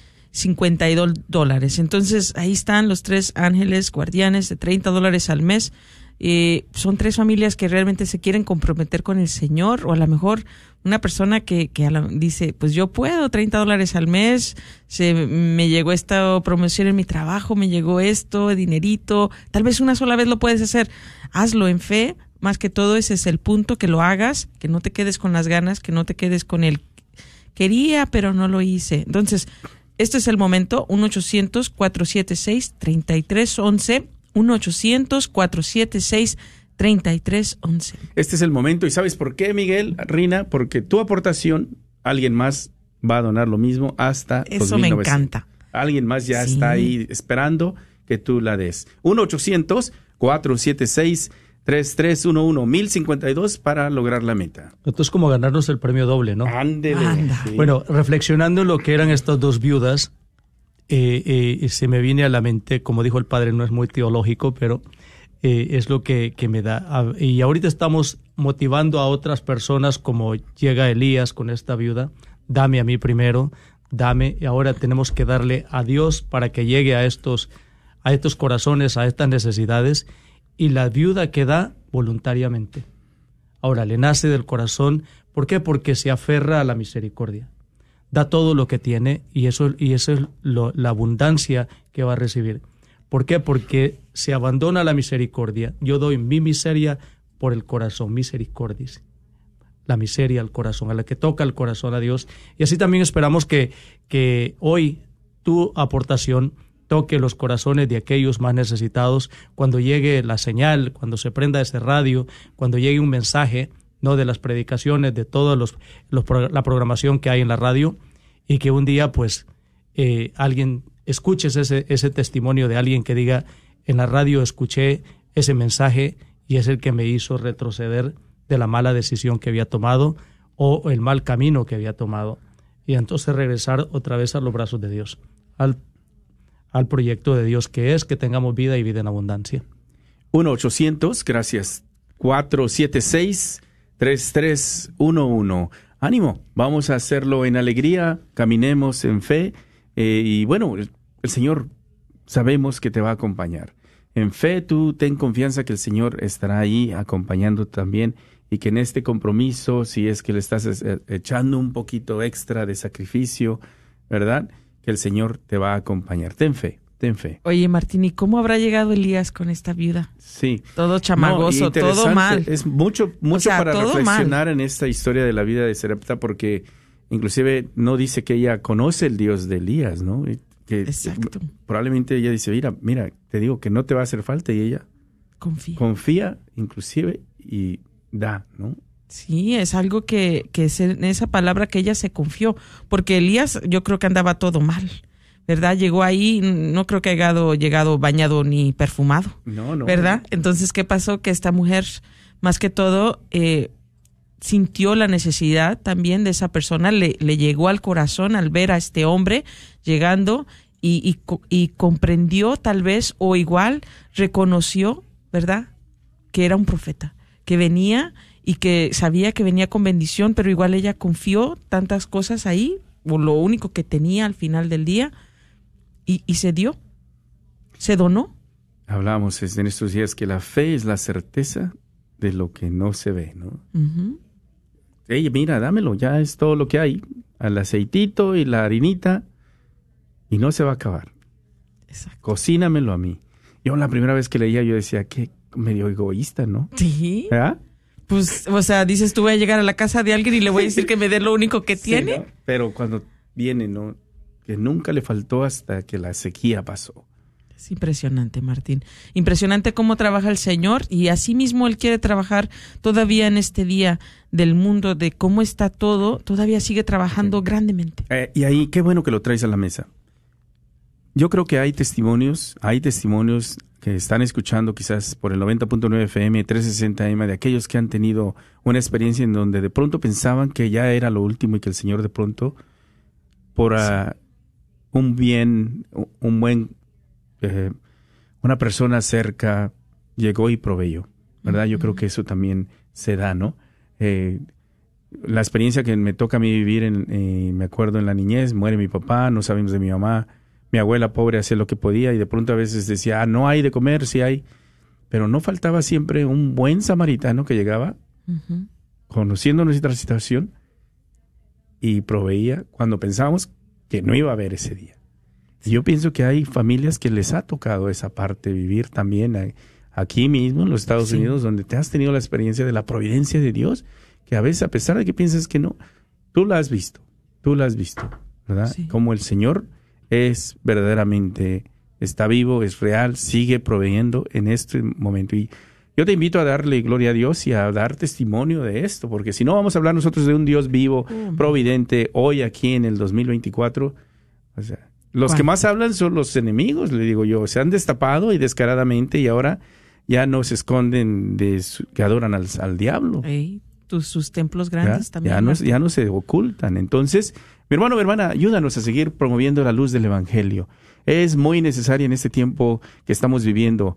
$1,052. Entonces, ahí están los 3 ángeles guardianes de $30 al mes. Son 3 familias que realmente se quieren comprometer con el Señor, o a lo mejor una persona que dice, pues yo puedo, $30 al mes, me llegó esta promoción en mi trabajo, me llegó esto, dinerito, tal vez una sola vez lo puedes hacer, hazlo en fe, más que todo ese es el punto, que lo hagas, que no te quedes con las ganas, que no te quedes con el quería, pero no lo hice. Entonces, este es el momento, 1-800-476-3311, 1-800-476-3311. Este es el momento. ¿Y sabes por qué, Miguel, Rina? Porque tu aportación, alguien más va a donar lo mismo hasta eso 2,900. Me encanta. Alguien más ya está ahí esperando que tú la des. 1-800-476-3311, 1,052 para lograr la meta. Esto es como ganarnos el premio doble, ¿no? Ándele. Sí. Bueno, reflexionando en lo que eran estas 2 viudas, se me viene a la mente, como dijo el padre, no es muy teológico, pero es lo que me da. Y ahorita estamos motivando a otras personas, como llega Elías con esta viuda, dame a mí primero, dame, y ahora tenemos que darle a Dios para que llegue a estos corazones, a estas necesidades, y la viuda que da voluntariamente. Ahora, le nace del corazón. ¿Por qué? Porque se aferra a la misericordia. Da todo lo que tiene y eso es la abundancia que va a recibir. ¿Por qué? Porque se abandona a la misericordia. Yo doy mi miseria por el corazón, misericordia. La miseria al corazón, a la que toca el corazón a Dios. Y así también esperamos que hoy tu aportación toque los corazones de aquellos más necesitados, cuando llegue la señal, cuando se prenda ese radio, cuando llegue un mensaje, no de las predicaciones, de toda la programación que hay en la radio, y que un día pues alguien escuches ese testimonio de alguien que diga, en la radio escuché ese mensaje y es el que me hizo retroceder de la mala decisión que había tomado o el mal camino que había tomado, y entonces regresar otra vez a los brazos de Dios, al proyecto de Dios, que es que tengamos vida y vida en abundancia. 1-800, gracias, 476-3311. Ánimo, vamos a hacerlo en alegría, caminemos en fe, y bueno, el Señor sabemos que te va a acompañar. En fe, tú ten confianza que el Señor estará ahí acompañando también y que en este compromiso, si es que le estás echando un poquito extra de sacrificio, ¿verdad? Que el Señor te va a acompañar. Ten fe, ten fe. Oye, Martín, ¿y cómo habrá llegado Elías con esta viuda? Sí. Todo chamagoso, todo mal. Es mucho O sea, para todo reflexionar mal. en esta historia de la vida de Sarepta, porque inclusive no dice que ella conoce el Dios de Elías, ¿no? Exacto. Probablemente ella dice, mira, te digo que no te va a hacer falta, y ella confía inclusive y da, ¿no? Sí, es algo que es en esa palabra que ella se confió, porque Elías yo creo que andaba todo mal, ¿verdad? Llegó ahí, no creo que haya llegado bañado ni perfumado, no, ¿verdad? Entonces, ¿qué pasó? Que esta mujer, más que todo, sintió la necesidad también de esa persona, le llegó al corazón al ver a este hombre llegando y comprendió tal vez, o igual reconoció, ¿verdad? Que era un profeta, que venía y que sabía que venía con bendición, pero igual ella confió tantas cosas ahí, o lo único que tenía al final del día, y se dio, se donó. Hablábamos en estos días que la fe es la certeza de lo que no se ve, ¿no? Uh-huh. Ey, mira, dámelo, ya es todo lo que hay, al aceitito y la harinita, y no se va a acabar. Exacto. Cocínamelo a mí. Yo la primera vez que leía, yo decía, qué medio egoísta, ¿no? Sí. ¿Verdad? Pues, o sea, dices, tú voy a llegar a la casa de alguien y le voy a decir que me dé lo único que tiene. Sí, ¿no? Pero cuando viene, ¿no? Que nunca le faltó hasta que la sequía pasó. Es impresionante, Martín. Impresionante cómo trabaja el Señor, y así mismo Él quiere trabajar todavía en este día del mundo, de cómo está todo, todavía sigue trabajando grandemente. Y ahí, qué bueno que lo traes a la mesa. Yo creo que hay testimonios que están escuchando quizás por el 90.9 FM, 360 AM, de aquellos que han tenido una experiencia en donde de pronto pensaban que ya era lo último y que el Señor de pronto, por una persona cerca llegó y proveyó, ¿verdad? Yo creo que eso también se da, ¿no? La experiencia que me toca a mí vivir, me acuerdo en la niñez, muere mi papá, no sabemos de mi mamá. Mi abuela pobre hacía lo que podía y de pronto a veces decía, no hay de comer, sí hay. Pero no faltaba siempre un buen samaritano que llegaba, uh-huh, conociendo nuestra situación, y proveía cuando pensábamos que no iba a haber ese día. Y yo pienso que hay familias que les ha tocado esa parte, vivir también aquí mismo en los Estados Unidos, donde te has tenido la experiencia de la providencia de Dios, que a veces, a pesar de que piensas que no, tú la has visto, ¿verdad? Sí. Como el Señor es verdaderamente, está vivo, es real, sigue proveyendo en este momento. Y yo te invito a darle gloria a Dios y a dar testimonio de esto, porque si no vamos a hablar nosotros de un Dios vivo, providente, hoy aquí en el 2024. O sea, los que más hablan son los enemigos, le digo yo, se han destapado y descaradamente, y ahora ya no se esconden que adoran al diablo. Sus templos grandes también. Ya no se ocultan. Entonces, mi hermano, mi hermana, ayúdanos a seguir promoviendo la luz del Evangelio. Es muy necesaria en este tiempo que estamos viviendo.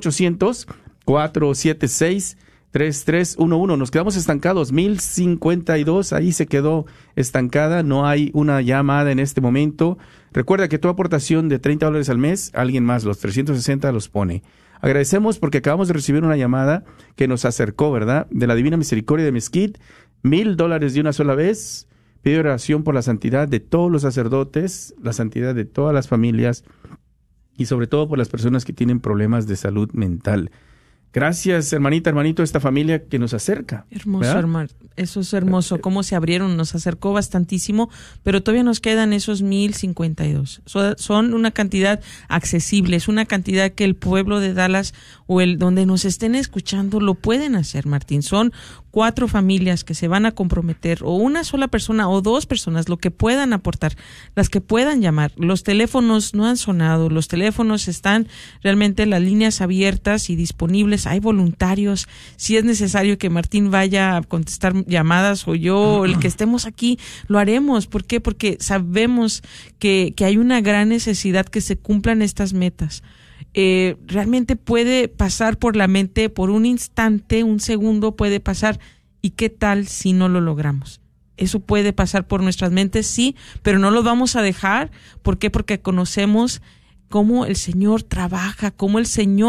1-800-476-3311. Nos quedamos estancados. 1052, ahí se quedó estancada. No hay una llamada en este momento. Recuerda que tu aportación de $30 al mes, alguien más los 360 los pone. Agradecemos porque acabamos de recibir una llamada que nos acercó, ¿verdad? De la Divina Misericordia de Mesquite. $1,000 de una sola vez. Pide oración por la santidad de todos los sacerdotes, la santidad de todas las familias y sobre todo por las personas que tienen problemas de salud mental. Gracias, hermanita, hermanito, a esta familia que nos acerca. Hermoso, hermano. Eso es hermoso. Cómo se abrieron, nos acercó bastantísimo, pero todavía nos quedan esos 1052. Son una cantidad accesible, es una cantidad que el pueblo de Dallas o donde nos estén escuchando lo pueden hacer, Martín. Son 4 familias que se van a comprometer, o una sola persona o 2 personas, lo que puedan aportar, las que puedan llamar. Los teléfonos no han sonado, los teléfonos están realmente las líneas abiertas y disponibles. Hay voluntarios. Si es necesario que Martín vaya a contestar llamadas o yo, el que estemos aquí, lo haremos. ¿Por qué? Porque sabemos que hay una gran necesidad que se cumplan estas metas. Realmente puede pasar por la mente por un instante, un segundo puede pasar, ¿y qué tal si no lo logramos? Eso puede pasar por nuestras mentes, sí, pero no lo vamos a dejar. ¿Por qué? Porque conocemos cómo el Señor trabaja, cómo el Señor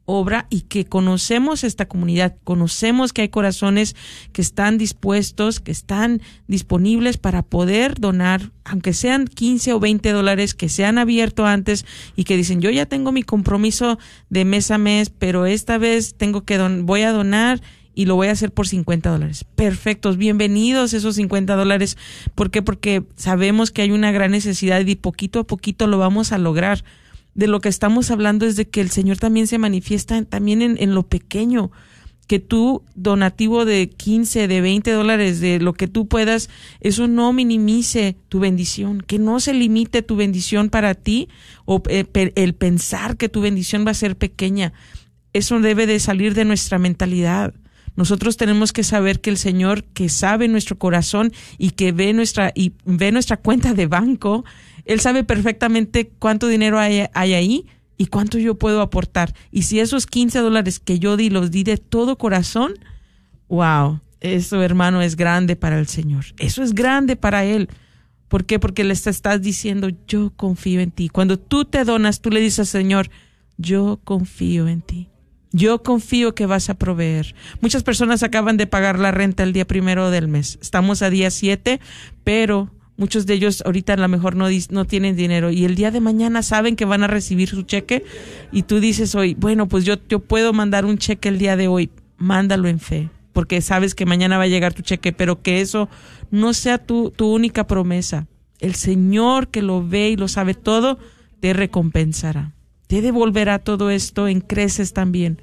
obra y que conocemos esta comunidad, conocemos que hay corazones que están dispuestos, que están disponibles para poder donar, aunque sean 15 o 20 dólares, que se han abierto antes y que dicen, yo ya tengo mi compromiso de mes a mes, pero esta vez voy a donar y lo voy a hacer por $50. Perfectos, bienvenidos esos $50. ¿Por qué? Porque sabemos que hay una gran necesidad y poquito a poquito lo vamos a lograr. De lo que estamos hablando es de que el Señor también se manifiesta también en lo pequeño, que tu donativo de 15, de $20, de lo que tú puedas, eso no minimice tu bendición, que no se limite tu bendición para ti o el pensar que tu bendición va a ser pequeña. Eso debe de salir de nuestra mentalidad. Nosotros tenemos que saber que el Señor, que sabe nuestro corazón y que ve nuestra cuenta de banco, Él sabe perfectamente cuánto dinero hay ahí y cuánto yo puedo aportar. Y si esos $15 que yo los di de todo corazón, wow, eso, hermano, es grande para el Señor. Eso es grande para Él. ¿Por qué? Porque le estás diciendo, yo confío en ti. Cuando tú te donas, tú le dices al Señor, yo confío en ti. Yo confío que vas a proveer. Muchas personas acaban de pagar la renta el día 1 del mes. Estamos a día 7, pero muchos de ellos ahorita a lo mejor no tienen dinero y el día de mañana saben que van a recibir su cheque y tú dices hoy, bueno, pues yo puedo mandar un cheque el día de hoy. Mándalo en fe, porque sabes que mañana va a llegar tu cheque, pero que eso no sea tu única promesa. El Señor, que lo ve y lo sabe todo, te recompensará. Te devolverá todo esto en creces también,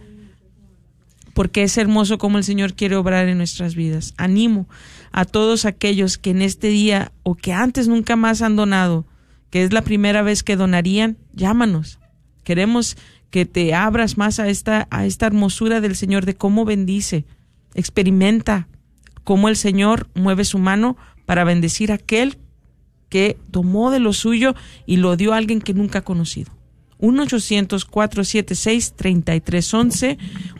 porque es hermoso como el Señor quiere obrar en nuestras vidas. Animo a todos aquellos que en este día o que antes nunca más han donado, que es la primera vez que donarían, llámanos. Queremos que te abras más a esta hermosura del Señor, de cómo bendice. Experimenta cómo el Señor mueve su mano para bendecir a aquel que tomó de lo suyo y lo dio a alguien que nunca ha conocido. 1-800-476-3311,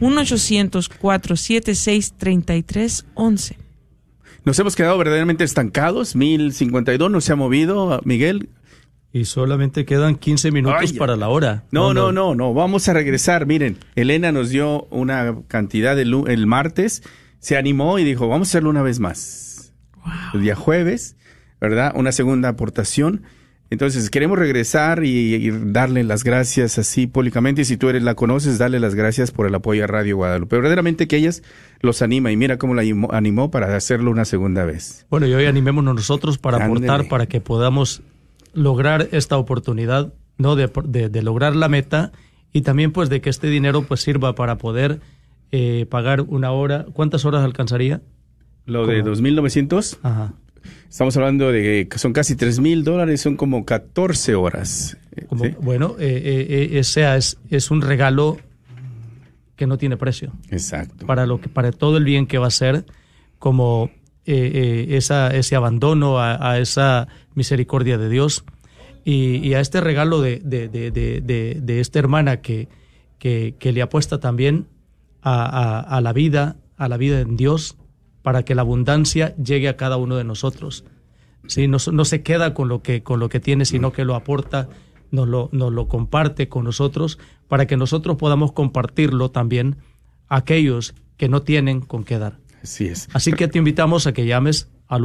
1-800-476-3311. Nos hemos quedado verdaderamente estancados, 1052, no se ha movido, Miguel. Y solamente quedan 15 minutos para la hora. No, vamos a regresar. Miren, Elena nos dio una cantidad el martes, se animó y dijo, vamos a hacerlo una vez más. Wow. El día jueves, ¿verdad? Una segunda aportación. Entonces, queremos regresar y darle las gracias así públicamente. Y si tú la conoces, dale las gracias por el apoyo a Radio Guadalupe. Verdaderamente que ellas los anima. Y mira cómo la animó para hacerlo una segunda vez. Bueno, y hoy animémonos nosotros para aportar, para que podamos lograr esta oportunidad, ¿no? De lograr la meta. Y también, pues, de que este dinero pues sirva para poder pagar una hora. ¿Cuántas horas alcanzaría? Lo de 2,900. Ajá. Estamos hablando de que son casi $3,000, son como 14 horas. ¿Sí? Bueno, es un regalo que no tiene precio. Exacto. Para todo el bien que va a ser, como ese abandono a esa misericordia de Dios y a este regalo de esta hermana que le apuesta también a la vida en Dios, para que la abundancia llegue a cada uno de nosotros. ¿Sí? No se queda con lo que tiene, sino que lo aporta, nos lo comparte con nosotros, para que nosotros podamos compartirlo también a aquellos que no tienen con qué dar. Así es. Así que te invitamos a que llames al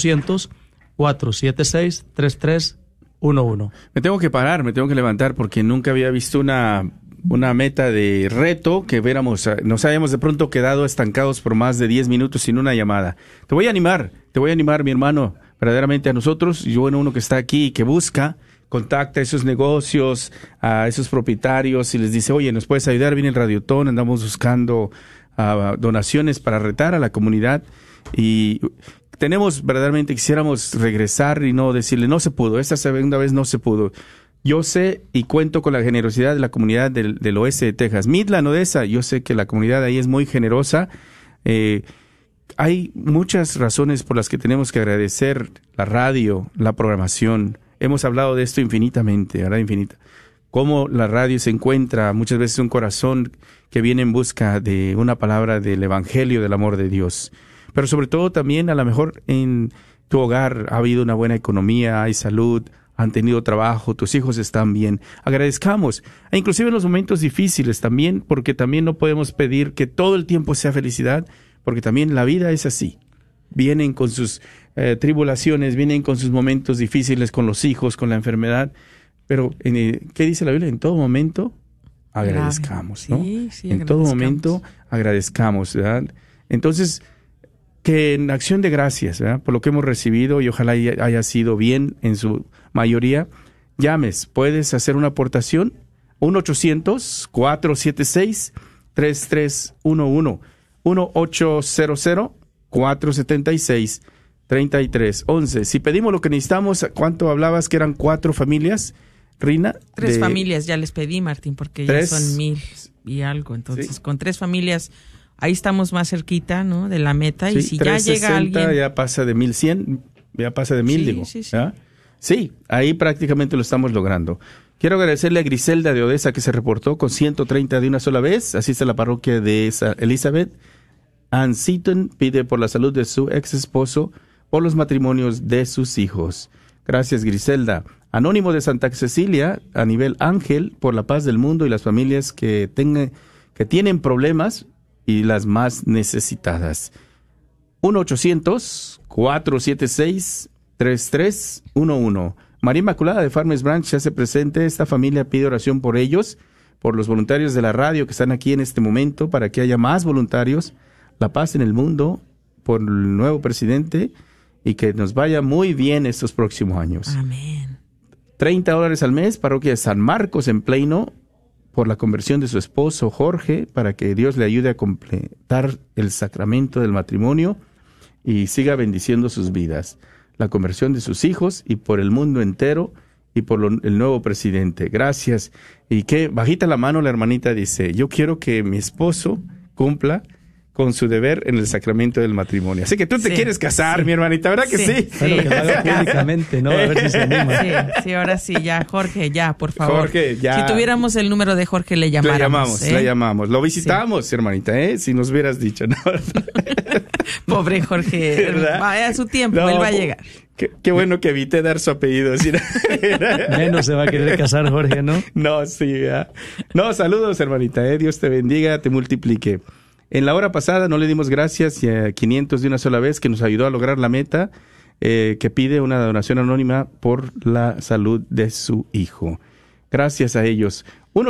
1-800-476-3311. Me tengo que parar, me tengo que levantar, porque nunca había visto una meta de reto que nos hayamos de pronto quedado estancados por más de 10 minutos sin una llamada. Te voy a animar, mi hermano, verdaderamente a nosotros. Yo, uno que está aquí y que contacta a esos negocios, a esos propietarios y les dice, oye, ¿nos puedes ayudar? Viene el Radiotón, andamos buscando donaciones para retar a la comunidad y verdaderamente quisiéramos regresar y no decirle, no se pudo, esta segunda vez no se pudo. Yo sé y cuento con la generosidad de la comunidad del oeste de Texas. Midland, Odessa, yo sé que la comunidad ahí es muy generosa. Hay muchas razones por las que tenemos que agradecer la radio, la programación. Hemos hablado de esto infinitamente, ¿verdad? Cómo la radio se encuentra muchas veces un corazón que viene en busca de una palabra del evangelio, del amor de Dios. Pero sobre todo también, a lo mejor en tu hogar ha habido una buena economía, hay salud, han tenido trabajo, tus hijos están bien. Agradezcamos, e inclusive en los momentos difíciles también, porque también no podemos pedir que todo el tiempo sea felicidad, porque también la vida es así. Vienen con sus tribulaciones, vienen con sus momentos difíciles, con los hijos, con la enfermedad. Pero, ¿qué dice la Biblia? En todo momento agradezcamos, ¿no? Sí, en todo momento agradezcamos, ¿verdad? Entonces, que en acción de gracias, ¿verdad?, por lo que hemos recibido, y ojalá haya sido bien en su mayoría, llames, puedes hacer una aportación, 1-800-476-3311, 1-800-476-3311. Si pedimos lo que necesitamos, ¿cuánto hablabas que eran 4 familias, Rina? 3 familias ya les pedí, Martín, porque ya son 1,000 y algo. Entonces, ¿sí? Con 3 familias, ahí estamos más cerquita, ¿no?, de la meta. Sí, y si 360, ya llega alguien, ya pasa de 1,100, ya pasa de 1,000, digo. Sí. Sí, ahí prácticamente lo estamos logrando. Quiero agradecerle a Griselda de Odessa, que se reportó con 130 de una sola vez. Asiste a la parroquia de Elizabeth. Ann Seaton pide por la salud de su ex esposo, por los matrimonios de sus hijos. Gracias, Griselda. Anónimo de Santa Cecilia, a nivel ángel, por la paz del mundo y las familias que tienen problemas y las más necesitadas. 1-800-476-3311. María Inmaculada de Farmers Branch se hace presente. Esta familia pide oración por ellos, por los voluntarios de la radio que están aquí en este momento, para que haya más voluntarios, la paz en el mundo, por el nuevo presidente, y que nos vaya muy bien estos próximos años. Amén. $30 al mes, parroquia de San Marcos en Plano, por la conversión de su esposo Jorge, para que Dios le ayude a completar el sacramento del matrimonio y siga bendiciendo sus vidas. La conversión de sus hijos y por el mundo entero y por el nuevo presidente. Gracias. Y que bajita la mano la hermanita dice, yo quiero que mi esposo cumpla con su deber en el sacramento del matrimonio. Así que tú te quieres casar, mi hermanita, ¿verdad que sí? Bueno, que lo haga públicamente, ¿no? A ver si se anima. Sí, ahora sí, ya, Jorge, ya, por favor. Jorge, ya. Si tuviéramos el número de Jorge, le llamáramos. Le llamamos. Lo visitamos, hermanita, si nos hubieras dicho, ¿no? Pobre Jorge. Vaya a su tiempo, él va a llegar. Qué bueno que evité dar su apellido. Menos se va a querer casar, Jorge, ¿no? No, sí, ya. No, saludos, hermanita, Dios te bendiga, te multiplique. En la hora pasada no le dimos gracias a 500 de una sola vez, que nos ayudó a lograr la meta, que pide una donación anónima por la salud de su hijo. Gracias a ellos.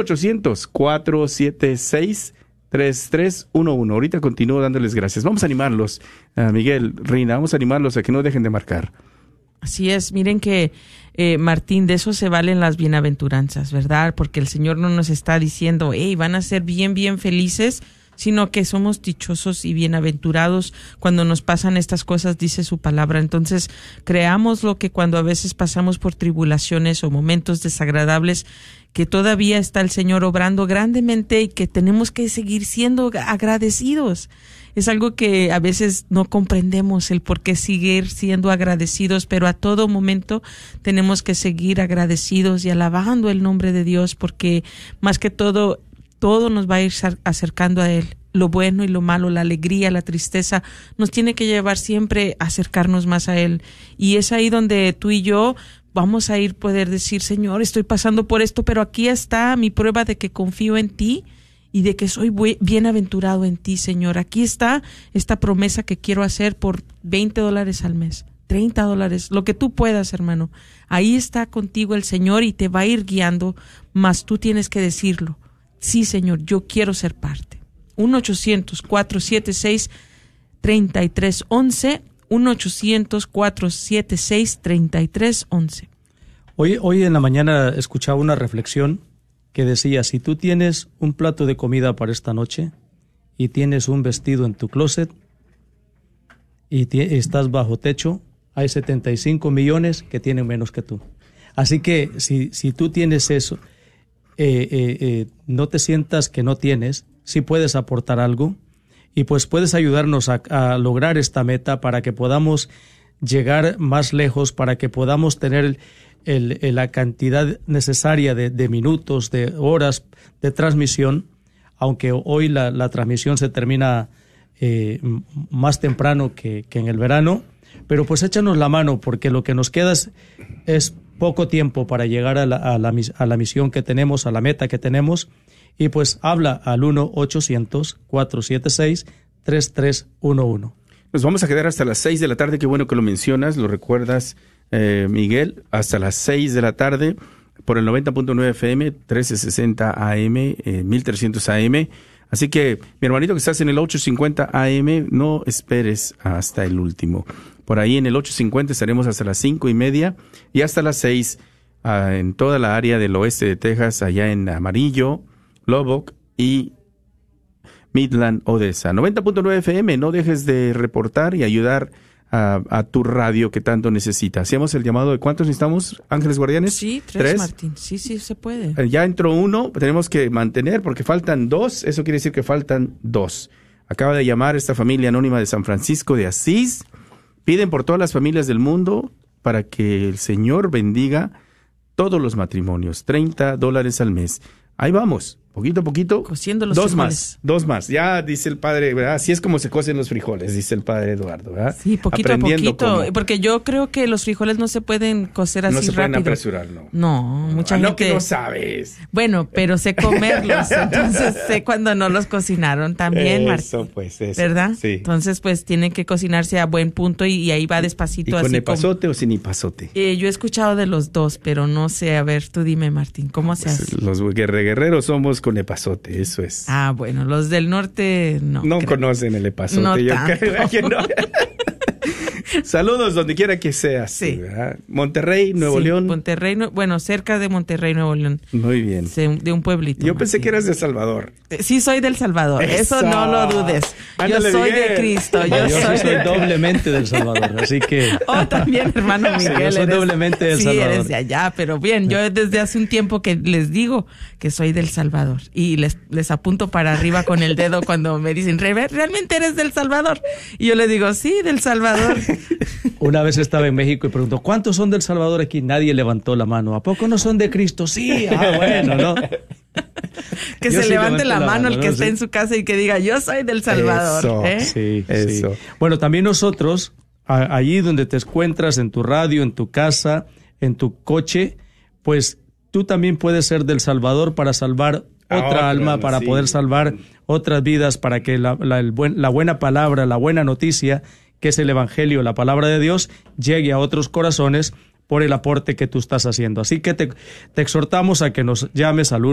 1-800-476-3311. Ahorita continúo dándoles gracias. Vamos a animarlos, Miguel, Rina, vamos a animarlos a que no dejen de marcar. Así es, miren que Martín, de eso se valen las bienaventuranzas, ¿verdad? Porque el Señor no nos está diciendo, van a ser bien, bien felices, sino que somos dichosos y bienaventurados cuando nos pasan estas cosas, dice su palabra. Entonces, creamos lo que cuando a veces pasamos por tribulaciones o momentos desagradables, que todavía está el Señor obrando grandemente y que tenemos que seguir siendo agradecidos. Es algo que a veces no comprendemos el por qué seguir siendo agradecidos, pero a todo momento tenemos que seguir agradecidos y alabando el nombre de Dios, porque más que todo nos va a ir acercando a Él. Lo bueno y lo malo, la alegría, la tristeza, nos tiene que llevar siempre a acercarnos más a Él. Y es ahí donde tú y yo vamos a poder decir, Señor, estoy pasando por esto, pero aquí está mi prueba de que confío en ti y de que soy bienaventurado en ti, Señor. Aquí está esta promesa que quiero hacer por $20 al mes, $30, lo que tú puedas, hermano. Ahí está contigo el Señor y te va a ir guiando, mas tú tienes que decirlo. Sí, Señor, yo quiero ser parte. 1-800-476-3311, 1-800-476-3311. Hoy en la mañana escuchaba una reflexión que decía, si tú tienes un plato de comida para esta noche y tienes un vestido en tu closet y estás bajo techo, hay 75 millones que tienen menos que tú. Así que si tú tienes eso, no te sientas que no tienes, sí puedes aportar algo y pues puedes ayudarnos a lograr esta meta para que podamos llegar más lejos, para que podamos tener la cantidad necesaria de minutos, de horas de transmisión, aunque hoy la transmisión se termina más temprano que en el verano, Pero pues échanos la mano, porque lo que nos queda es poco tiempo para llegar a la misión que tenemos, a la meta que tenemos. Y pues habla al 1-800-476-3311. Nos vamos a quedar hasta las 6 de la tarde. Qué bueno que lo mencionas, lo recuerdas, Miguel. Hasta las 6 de la tarde por el 90.9 FM, 1360 AM, 1300 AM. Así que, mi hermanito que estás en el 850 AM, no esperes hasta el último. Por ahí en el 850 estaremos hasta las 5:30 y hasta las 6 en toda la área del oeste de Texas, allá en Amarillo, Lubbock y Midland, Odessa. 90.9 FM, no dejes de reportar y ayudar a tu radio que tanto necesita. Hacemos el llamado de ¿cuántos necesitamos, Ángeles Guardianes? Sí, 3, Martín. Sí, se puede. Ya entró 1, tenemos que mantener porque faltan 2, eso quiere decir que faltan 2. Acaba de llamar esta familia anónima de San Francisco de Asís. Piden por todas las familias del mundo para que el Señor bendiga todos los matrimonios. $30 al mes. Ahí vamos, poquito a poquito. Cociendo los 2 frijoles. 2 más. Ya dice el padre, ¿verdad? Así es como se cocen los frijoles, dice el padre Eduardo, ¿verdad? Sí, poquito aprendiendo a poquito. cómo. Porque yo creo que los frijoles no se pueden cocer así rápido. No se pueden apresurar, ¿no? No, mucha gente. No, que no sabes. Bueno, pero sé comerlos, entonces sé cuando no los cocinaron también, Martín. Eso, pues, eso. ¿Verdad? Sí. Entonces, pues, tienen que cocinarse a buen punto y ahí va despacito. ¿Y con así epazote o sin epazote? Yo he escuchado de los dos, pero no sé. A ver, tú dime, Martín, ¿cómo se hace? Los guerreros somos con epazote, eso es. Ah, bueno, los del norte no. No creo. Conocen el epazote. No yo tanto. creo que no. Saludos donde quiera que seas. Sí. ¿Verdad? Monterrey, Nuevo León. Monterrey, bueno, cerca de Monterrey, Nuevo León. Muy bien. De un pueblito. Yo pensé Martín. que eras de Salvador. Sí, soy del Salvador. Eso no lo dudes. Ándale, yo soy Miguel. de Cristo. Yo soy doblemente del Salvador, así que... También, hermano Miguel. Sí, yo soy doblemente del Salvador. Sí, eres de allá, pero bien, yo desde hace un tiempo que les digo que soy del Salvador y les apunto para arriba con el dedo cuando me dicen, ¿realmente eres del Salvador? Y yo les digo, sí, del Salvador. Una vez estaba en México y preguntó, ¿cuántos son del Salvador aquí? Nadie levantó la mano. ¿A poco no son de Cristo? Sí, bueno, ¿no? Que Yo se sí levante la mano el que ¿no? esté Sí. en su casa y que diga, yo soy del Salvador. Eso. Sí, Eso. sí. Bueno, también nosotros, allí donde te encuentras, en tu radio, en tu casa, en tu coche, pues tú también puedes ser del Salvador para salvar otra alma, para sí. poder salvar otras vidas, para que la buena palabra, la buena noticia, que es el Evangelio, la palabra de Dios, llegue a otros corazones por el aporte que tú estás haciendo. Así que te exhortamos a que nos llames al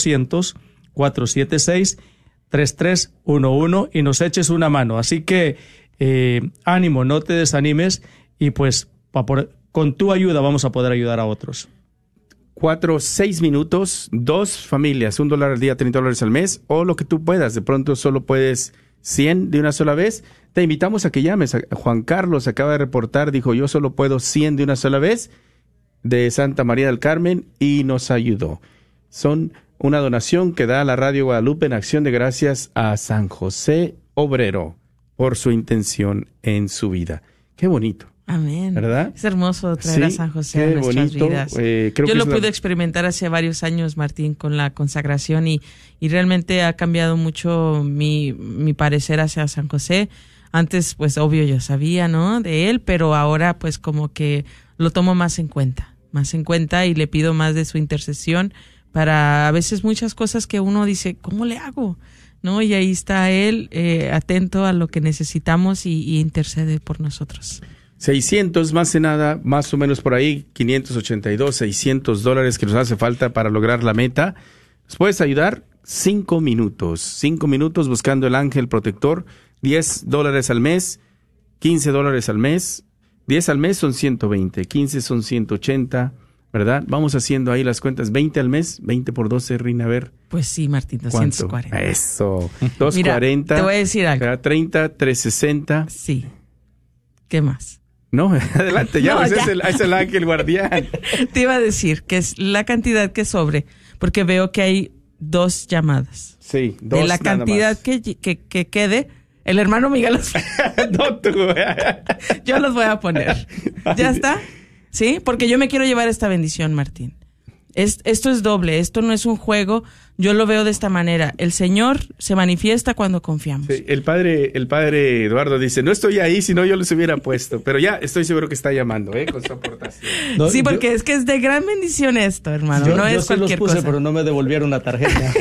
1-800-476-3311 y nos eches una mano. Así que ánimo, no te desanimes y pues con tu ayuda vamos a poder ayudar a otros. 6 minutos, 2 familias, $1 al día, $30 al mes, o lo que tú puedas. De pronto solo puedes 100 de una sola vez. Te invitamos a que llames. Juan Carlos acaba de reportar, dijo, yo solo puedo 100 de una sola vez, de Santa María del Carmen, y nos ayudó. Son una donación que da la Radio Guadalupe en acción de gracias a San José Obrero por su intención en su vida. Qué bonito. Amén. ¿Verdad? Es hermoso traer a San José a nuestras vidas. Yo lo pude experimentar hace varios años, Martín, con la consagración y realmente ha cambiado mucho mi parecer hacia San José. Antes, pues, obvio, yo sabía, ¿no?, de él, pero ahora, pues, como que lo tomo más en cuenta y le pido más de su intercesión para a veces muchas cosas que uno dice, ¿cómo le hago?, ¿no? Y ahí está él, atento a lo que necesitamos y intercede por nosotros. 600 más de nada, más o menos por ahí, $582, $600 que nos hace falta para lograr la meta. ¿Nos puedes ayudar? 5 minutos. 5 minutos buscando el ángel protector. $10 al mes, $15 al mes. 10 al mes son 120, 15 son 180, ¿verdad? Vamos haciendo ahí las cuentas. 20 al mes, 20 por 12, Rina, a ver. Pues sí, Martín, 240. ¿Cuánto? Eso, 240. Mira, te voy a decir algo. 30, 360. Sí. ¿Qué más? No, adelante, ya, No, pues ya. Es el ángel guardián. Te iba a decir que es la cantidad que sobre, porque veo que hay 2 llamadas. Sí, 2 De la nada cantidad más. que quede, el hermano Miguel No, tú. yo los voy a poner. ¿Ya está? ¿Sí? Porque yo me quiero llevar esta bendición, Martín. Esto es doble, esto no es un juego. Yo lo veo de esta manera. El Señor se manifiesta cuando confiamos. Sí, el padre Eduardo dice, no estoy ahí, si no yo les hubiera puesto. Pero ya estoy seguro que está llamando, con su aportación. No, sí, porque es que es de gran bendición esto, hermano. No es cualquier cosa. Yo los puse, pero no me devolvieron la tarjeta.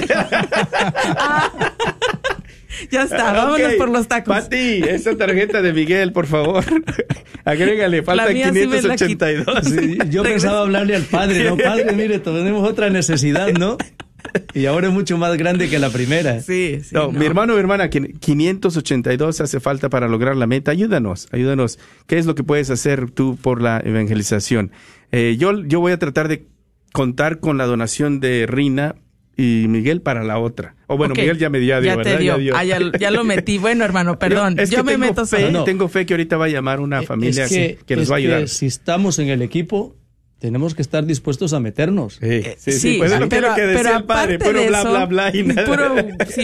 Ya está, vámonos por los tacos. Pati, esa tarjeta de Miguel, por favor. Agrégale, faltan 582. Sí, yo pensaba hablarle al padre, no, padre, mire, tenemos otra necesidad, ¿no? Y ahora es mucho más grande que la primera. Sí. No, mi hermano o hermana, 582 hace falta para lograr la meta. Ayúdanos. ¿Qué es lo que puedes hacer tú por la evangelización? Yo voy a tratar de contar con la donación de Rina y Miguel para la otra. Bueno, okay. Miguel ya me dio, ¿verdad? Te dio. Ya lo metí. Bueno, hermano, perdón. Yo me meto solo. Tengo fe que ahorita va a llamar una familia que nos va a ayudar. Si estamos en el equipo, tenemos que estar dispuestos a meternos. Sí, pues es lo que decía el padre, puro bla, bla, bla y nada.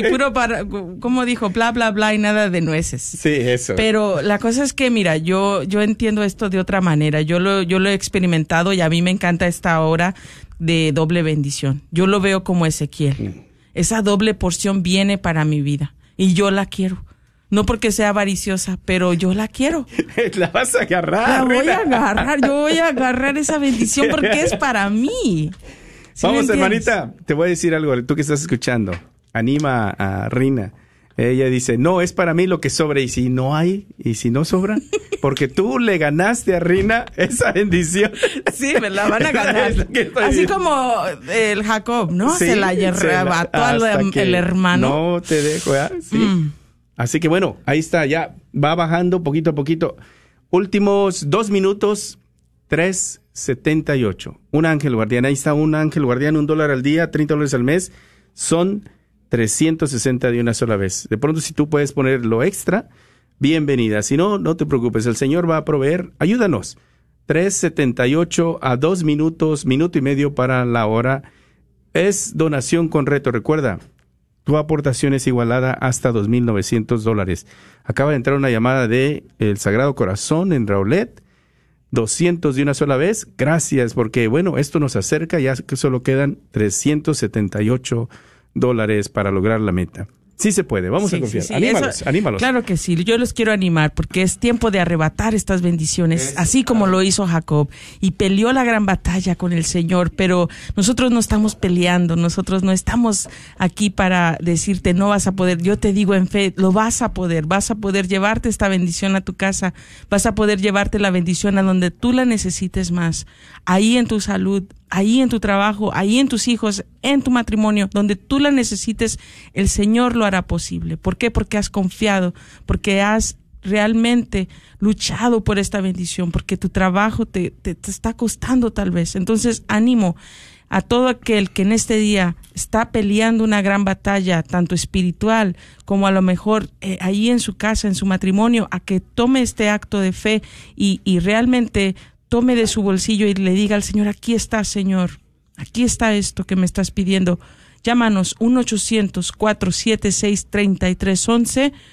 como dijo, bla, bla, bla y nada de nueces. Sí, eso. Pero la cosa es que, mira, yo entiendo esto de otra manera. Yo lo he experimentado y a mí me encanta esta hora de doble bendición. Yo lo veo como Ezequiel. Esa doble porción viene para mi vida y yo la quiero. No porque sea avariciosa, pero yo la quiero. La vas a agarrar. La voy a agarrar. Yo voy a agarrar esa bendición porque es para mí. ¿Sí? Vamos, hermanita, te voy a decir algo. Tú que estás escuchando, anima a Rina. Ella dice, no, es para mí lo que sobra. Y si no hay, y si no sobra, porque tú le ganaste a Rina esa bendición. Sí, me la van a ganar. Así como el Jacob, ¿no? Sí, se la arrebató al hermano. No te dejo, ¿eh? Sí. Así que bueno, ahí está, ya va bajando poquito a poquito. Últimos 2 minutos, 3.78. Un ángel guardián, ahí está un ángel guardián, $1 al día, $30 al mes. Son 360 de una sola vez. De pronto, si tú puedes poner lo extra, bienvenida. Si no, no te preocupes, el Señor va a proveer. Ayúdanos. 3.78 a 2 minutos, minuto y medio para la hora. Es donación con reto. Recuerda, tu aportación es igualada hasta $2,900. Acaba de entrar una llamada de El Sagrado Corazón en Raulet. 200 de una sola vez. Gracias, porque bueno, esto nos acerca. Ya que solo quedan $378 para lograr la meta. Sí se puede, vamos a confiar. Sí. Anímalos. Claro que sí, yo los quiero animar porque es tiempo de arrebatar estas bendiciones, así como lo hizo Jacob y peleó la gran batalla con el Señor, pero nosotros no estamos peleando, nosotros no estamos aquí para decirte no vas a poder. Yo te digo en fe, lo vas a poder llevarte esta bendición a tu casa, vas a poder llevarte la bendición a donde tú la necesites más, ahí en tu salud, ahí en tu trabajo, ahí en tus hijos, en tu matrimonio, donde tú la necesites, el Señor lo hará posible. ¿Por qué? Porque has confiado, porque has realmente luchado por esta bendición, porque tu trabajo te está costando tal vez. Entonces, ánimo a todo aquel que en este día está peleando una gran batalla, tanto espiritual como a lo mejor ahí en su casa, en su matrimonio, a que tome este acto de fe y realmente tome de su bolsillo y le diga al Señor, aquí está, Señor, aquí está esto que me estás pidiendo. Llámanos 1-800-476-3311,